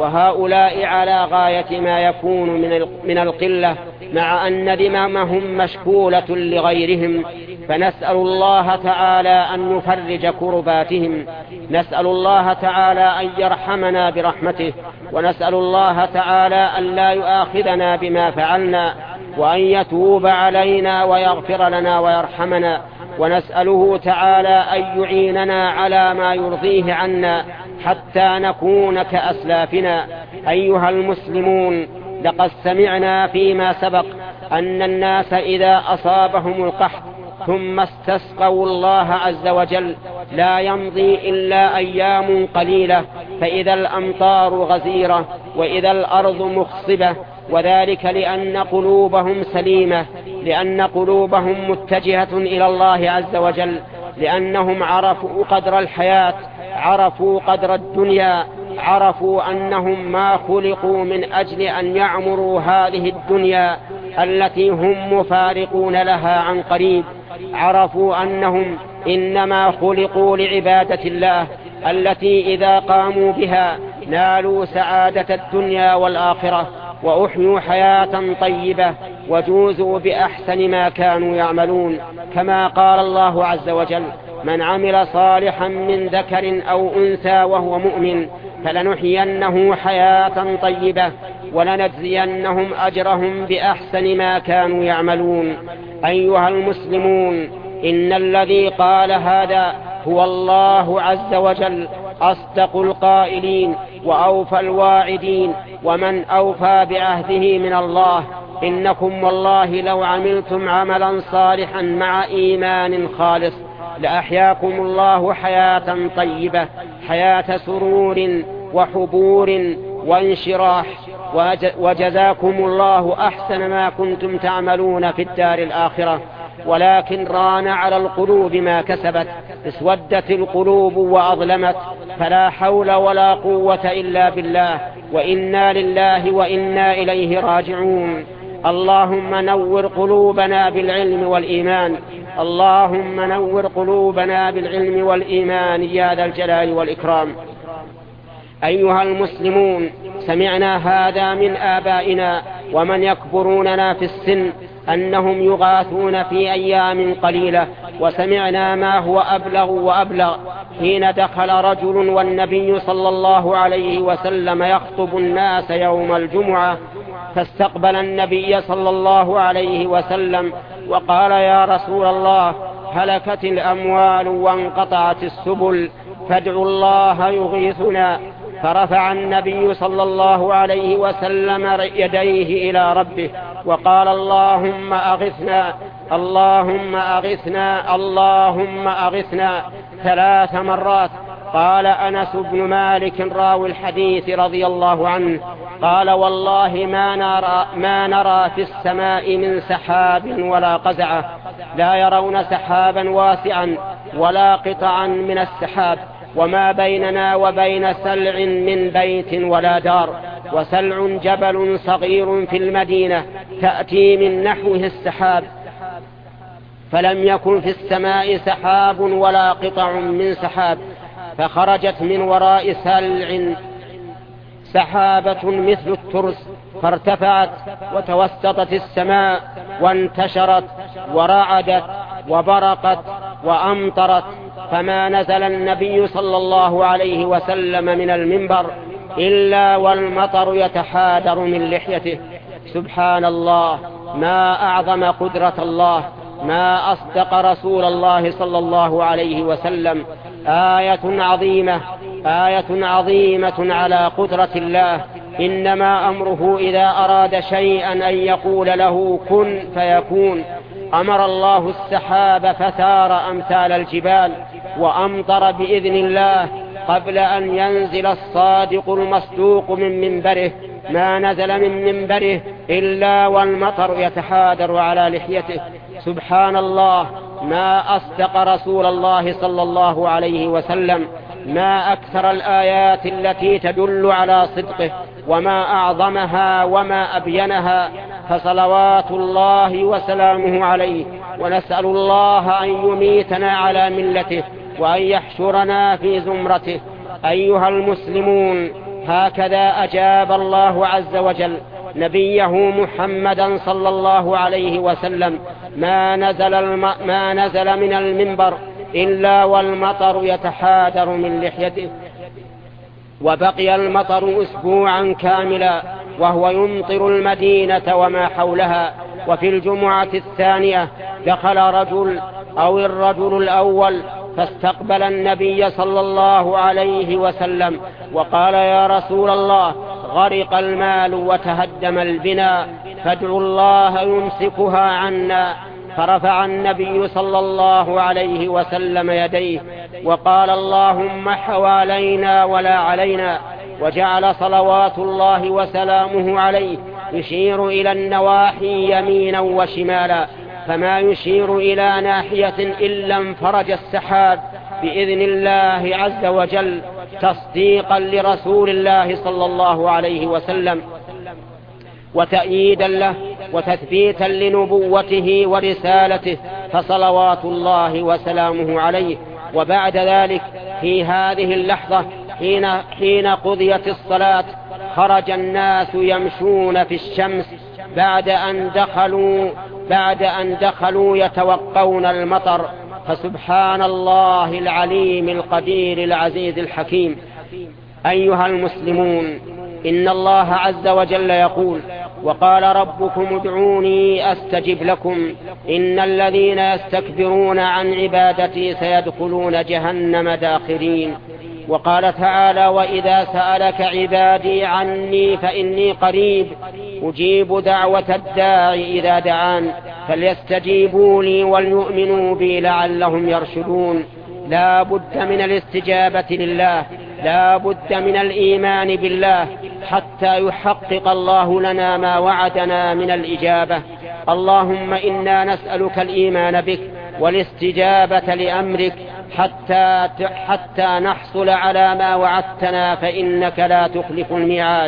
وهؤلاء على غاية ما يكون من القلة، مع أن ذممهم مشكولة لغيرهم. فنسأل الله تعالى أن يفرج كرباتهم، نسأل الله تعالى أن يرحمنا برحمته، ونسأل الله تعالى أن لا يؤاخذنا بما فعلنا، وأن يتوب علينا ويغفر لنا ويرحمنا، ونسأله تعالى أن يعيننا على ما يرضيه عنا حتى نكون كأسلافنا. أيها المسلمون، لقد سمعنا فيما سبق أن الناس إذا أصابهم القحط ثم استسقوا الله عز وجل لا يمضي إلا أيام قليلة فإذا الأمطار غزيرة وإذا الأرض مخصبة، وذلك لأن قلوبهم سليمة، لأن قلوبهم متجهة إلى الله عز وجل، لأنهم عرفوا قدر الحياة، عرفوا قدر الدنيا، عرفوا أنهم ما خلقوا من أجل أن يعمروا هذه الدنيا التي هم مفارقون لها عن قريب، عرفوا أنهم إنما خلقوا لعبادة الله التي إذا قاموا بها نالوا سعادة الدنيا والآخرة، وأحيوا حياة طيبة وجوزوا بأحسن ما كانوا يعملون، كما قال الله عز وجل: من عمل صالحا من ذكر أو أنثى وهو مؤمن فلنحيينه حياة طيبة ولنجزينهم أجرهم بأحسن ما كانوا يعملون. أيها المسلمون، إن الذي قال هذا هو الله عز وجل، أصدق القائلين وأوفى الواعدين، ومن أوفى بعهده من الله. إنكم والله لو عملتم عملا صالحا مع إيمان خالص لأحياكم الله حياة طيبة، حياة سرور وحبور وانشراح، وجزاكم الله أحسن ما كنتم تعملون في الدار الآخرة. ولكن ران على القلوب ما كسبت، اسودت القلوب وأظلمت، فلا حول ولا قوة إلا بالله، وإنا لله وإنا إليه راجعون. اللهم نور قلوبنا بالعلم والإيمان، اللهم نور قلوبنا بالعلم والإيمان يا ذا الجلال والإكرام. أيها المسلمون، سمعنا هذا من آبائنا ومن يكبروننا في السن أنهم يغاثون في أيام قليلة، وسمعنا ما هو أبلغ وأبلغ حين دخل رجل والنبي صلى الله عليه وسلم يخطب الناس يوم الجمعة، فاستقبل النبي صلى الله عليه وسلم وقال: يا رسول الله، هلكت الأموال وانقطعت السبل، فادعوا الله يغيثنا. فرفع النبي صلى الله عليه وسلم يديه إلى ربه وقال: اللهم أغثنا، اللهم أغثنا، اللهم أغثنا 3 مرات. قال أنس بن مالك راوي الحديث رضي الله عنه قال: والله ما نرى في السماء من سحاب ولا قزعة، لا يرون سحابا واسعا ولا قطعا من السحاب، وما بيننا وبين سلع من بيت ولا دار، وسلع جبل صغير في المدينة تأتي من نحوه السحاب، فلم يكن في السماء سحاب ولا قطع من سحاب، فخرجت من وراء سلع سحابة مثل الترس، فارتفعت وتوسطت السماء وانتشرت ورعدت وبرقت وأمطرت، فما نزل النبي صلى الله عليه وسلم من المنبر إلا والمطر يتحادر من لحيته. سبحان الله، ما أعظم قدرة الله، ما أصدق رسول الله صلى الله عليه وسلم. آية عظيمة على قدرة الله. إنما أمره إذا أراد شيئا أن يقول له كن فيكون. أمر الله السحاب فثار أمثال الجبال، وأمطر بإذن الله قبل أن ينزل الصادق المصدوق من منبره. ما نزل من منبره إلا والمطر يتحادر على لحيته. سبحان الله، ما أصدق رسول الله صلى الله عليه وسلم، ما أكثر الآيات التي تدل على صدقه، وما أعظمها وما أبينها. فصلوات الله وسلامه عليه، ونسأل الله أن يميتنا على ملته وأن يحشرنا في زمرته. أيها المسلمون، هكذا أجاب الله عز وجل نبيه محمدا صلى الله عليه وسلم. ما نزل من المنبر إلا والمطر يتحادر من لحيته. وبقي المطر أسبوعا كاملا وهو يمطر المدينة وما حولها. وفي الجمعة الثانية دخل رجل أو الرجل الأول فاستقبل النبي صلى الله عليه وسلم وقال: يا رسول الله، غرق المال وتهدم البناء، فادعوا الله يمسكها عنا. فرفع النبي صلى الله عليه وسلم يديه وقال: اللهم حوالينا ولا علينا. وجعل صلوات الله وسلامه عليه يشير إلى النواحي يمينا وشمالا، فما يشير إلى ناحية إلا انفرج السحاب بإذن الله عز وجل، تصديقا لرسول الله صلى الله عليه وسلم، وتأييدا له، وتثبيتا لنبوته ورسالته، فصلوات الله وسلامه عليه. وبعد ذلك في هذه اللحظة حين قضيت الصلاة خرج الناس يمشون في الشمس بعد أن دخلوا يتوقون المطر. فسبحان الله العليم القدير العزيز الحكيم. أيها المسلمون، إن الله عز وجل يقول: وقال ربكم ادعوني أستجب لكم إن الذين يستكبرون عن عبادتي سيدخلون جهنم داخرين. وقال تعالى: وإذا سألك عبادي عني فإني قريب أجيب دعوة الداعي إذا دعان فليستجيبوا لي وليؤمنوا بي لعلهم يرشدون. لا بد من الاستجابة لله، لا بد من الإيمان بالله حتى يحقق الله لنا ما وعدنا من الإجابة. اللهم إنا نسألك الإيمان بك والاستجابة لأمرك حتى نحصل على ما وعدتنا، فإنك لا تخلف الميعاد.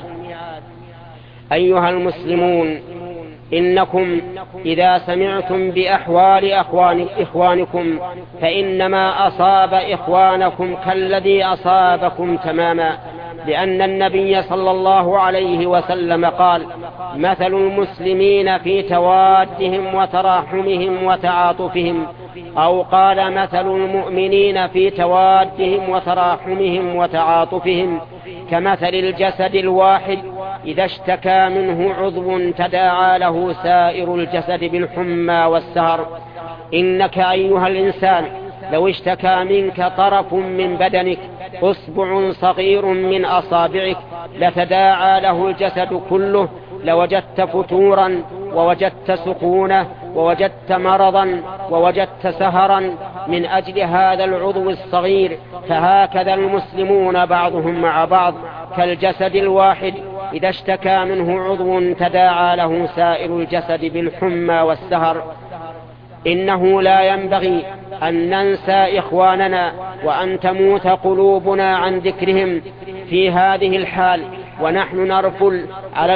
أيها المسلمون، إنكم إذا سمعتم بأحوال إخوانكم فإنما أصاب إخوانكم كالذي أصابكم تماما، لأن النبي صلى الله عليه وسلم قال: مثل المسلمين في توادهم وتراحمهم وتعاطفهم، أو قال: مثل المؤمنين في توادهم وتراحمهم وتعاطفهم كمثل الجسد الواحد إذا اشتكى منه عضو تداعى له سائر الجسد بالحمى والسهر. إنك أيها الإنسان لو اشتكى منك طرف من بدنك، أصبع صغير من أصابعك، لتداعى له الجسد كله، لوجدت فتورا ووجدت سخونة ووجدت مرضا ووجدت سهرا من أجل هذا العضو الصغير. فهكذا المسلمون بعضهم مع بعض كالجسد الواحد إذا اشتكى منه عضو تداعى له سائر الجسد بالحمى والسهر. إنه لا ينبغي أن ننسى إخواننا وأن تموت قلوبنا عن ذكرهم في هذه الحال ونحن نرفل على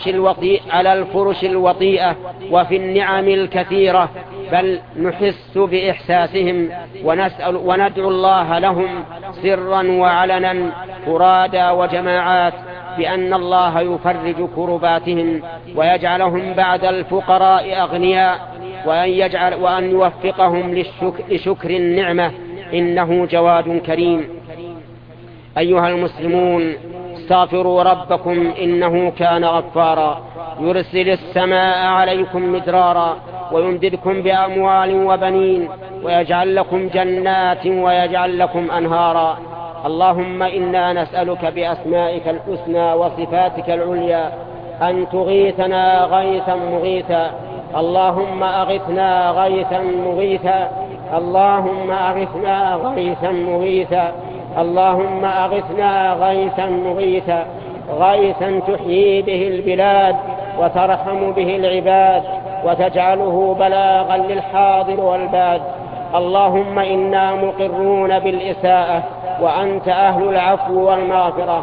الفرش الوطيئة وفي النعم الكثيرة، بل نحس بإحساسهم وندعو الله لهم سرا وعلنا فرادى وجماعات بأن الله يفرج كرباتهم ويجعلهم بعد الفقراء أغنياء، وأن يوفقهم لشكر النعمة، إنه جواد كريم. أيها المسلمون، استغفروا ربكم إنه كان غفارا يرسل السماء عليكم مدرارا ويمددكم بأموال وبنين ويجعل لكم جنات ويجعل لكم أنهارا. اللهم إنا نسألك بأسمائك الحسنى وصفاتك العليا أن تغيثنا غيثا مغيثا. اللهم أغثنا غيثا مغيثا. اللهم أغثنا غيثا مغيثا. اللهم أغثنا غيثا مغيثا، غيثا تحيي به البلاد وترحم به العباد وتجعله بلاغا للحاضر والباد. اللهم إنا مقرون بالإساءة وأنت أهل العفو والمغفرة.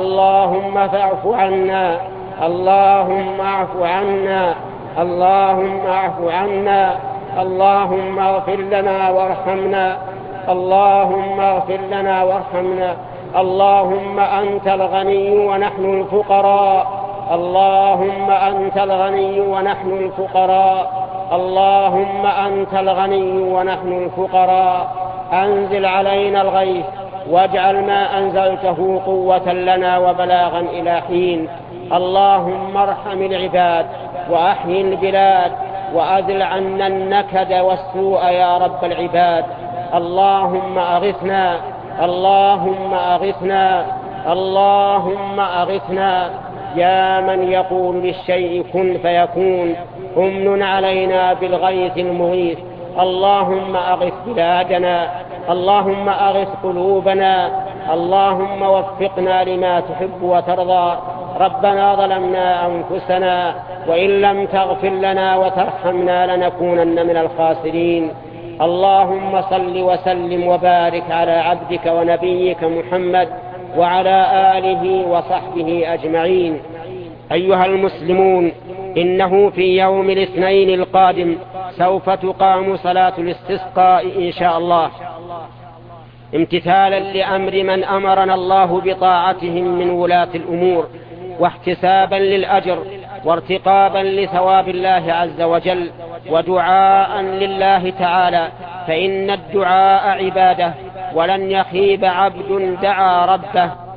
اللهم فاعف عنا. اللهم اعف عنا. اللهم اعف عنا. اللهم اغفر لنا وارحمنا. اللهم اغفر لنا وارحمنا. اللهم أنت الغني ونحن الفقراء. اللهم أنت الغني ونحن الفقراء. اللهم أنت الغني ونحن الفقراء. أنزل علينا الغيث واجعل ما أنزلته قوة لنا وبلاغا إلى حين. اللهم ارحم العباد وأحيي البلاد وأذل عنا النكد والسوء يا رب العباد. اللهم أغثنا. اللهم أغثنا. اللهم أغثنا. يا من يقول للشيء كن فيكون امن علينا بالغيث المغيث. اللهم أغث بلادنا. اللهم أغث قلوبنا. اللهم وفقنا لما تحب وترضى. ربنا ظلمنا أنفسنا وإن لم تغفر لنا وترحمنا لنكونن من الخاسرين. اللهم صل وسلم وبارك على عبدك ونبيك محمد وعلى آله وصحبه أجمعين. أيها المسلمون، إنه في يوم الاثنين القادم سوف تقام صلاة الاستسقاء إن شاء الله، امتثالا لأمر من أمرنا الله بطاعتهم من ولاة الأمور، واحتسابا للأجر وارتقابا لثواب الله عز وجل، ودعاء لله تعالى، فإن الدعاء عبادة ولن يخيب عبد دعا ربه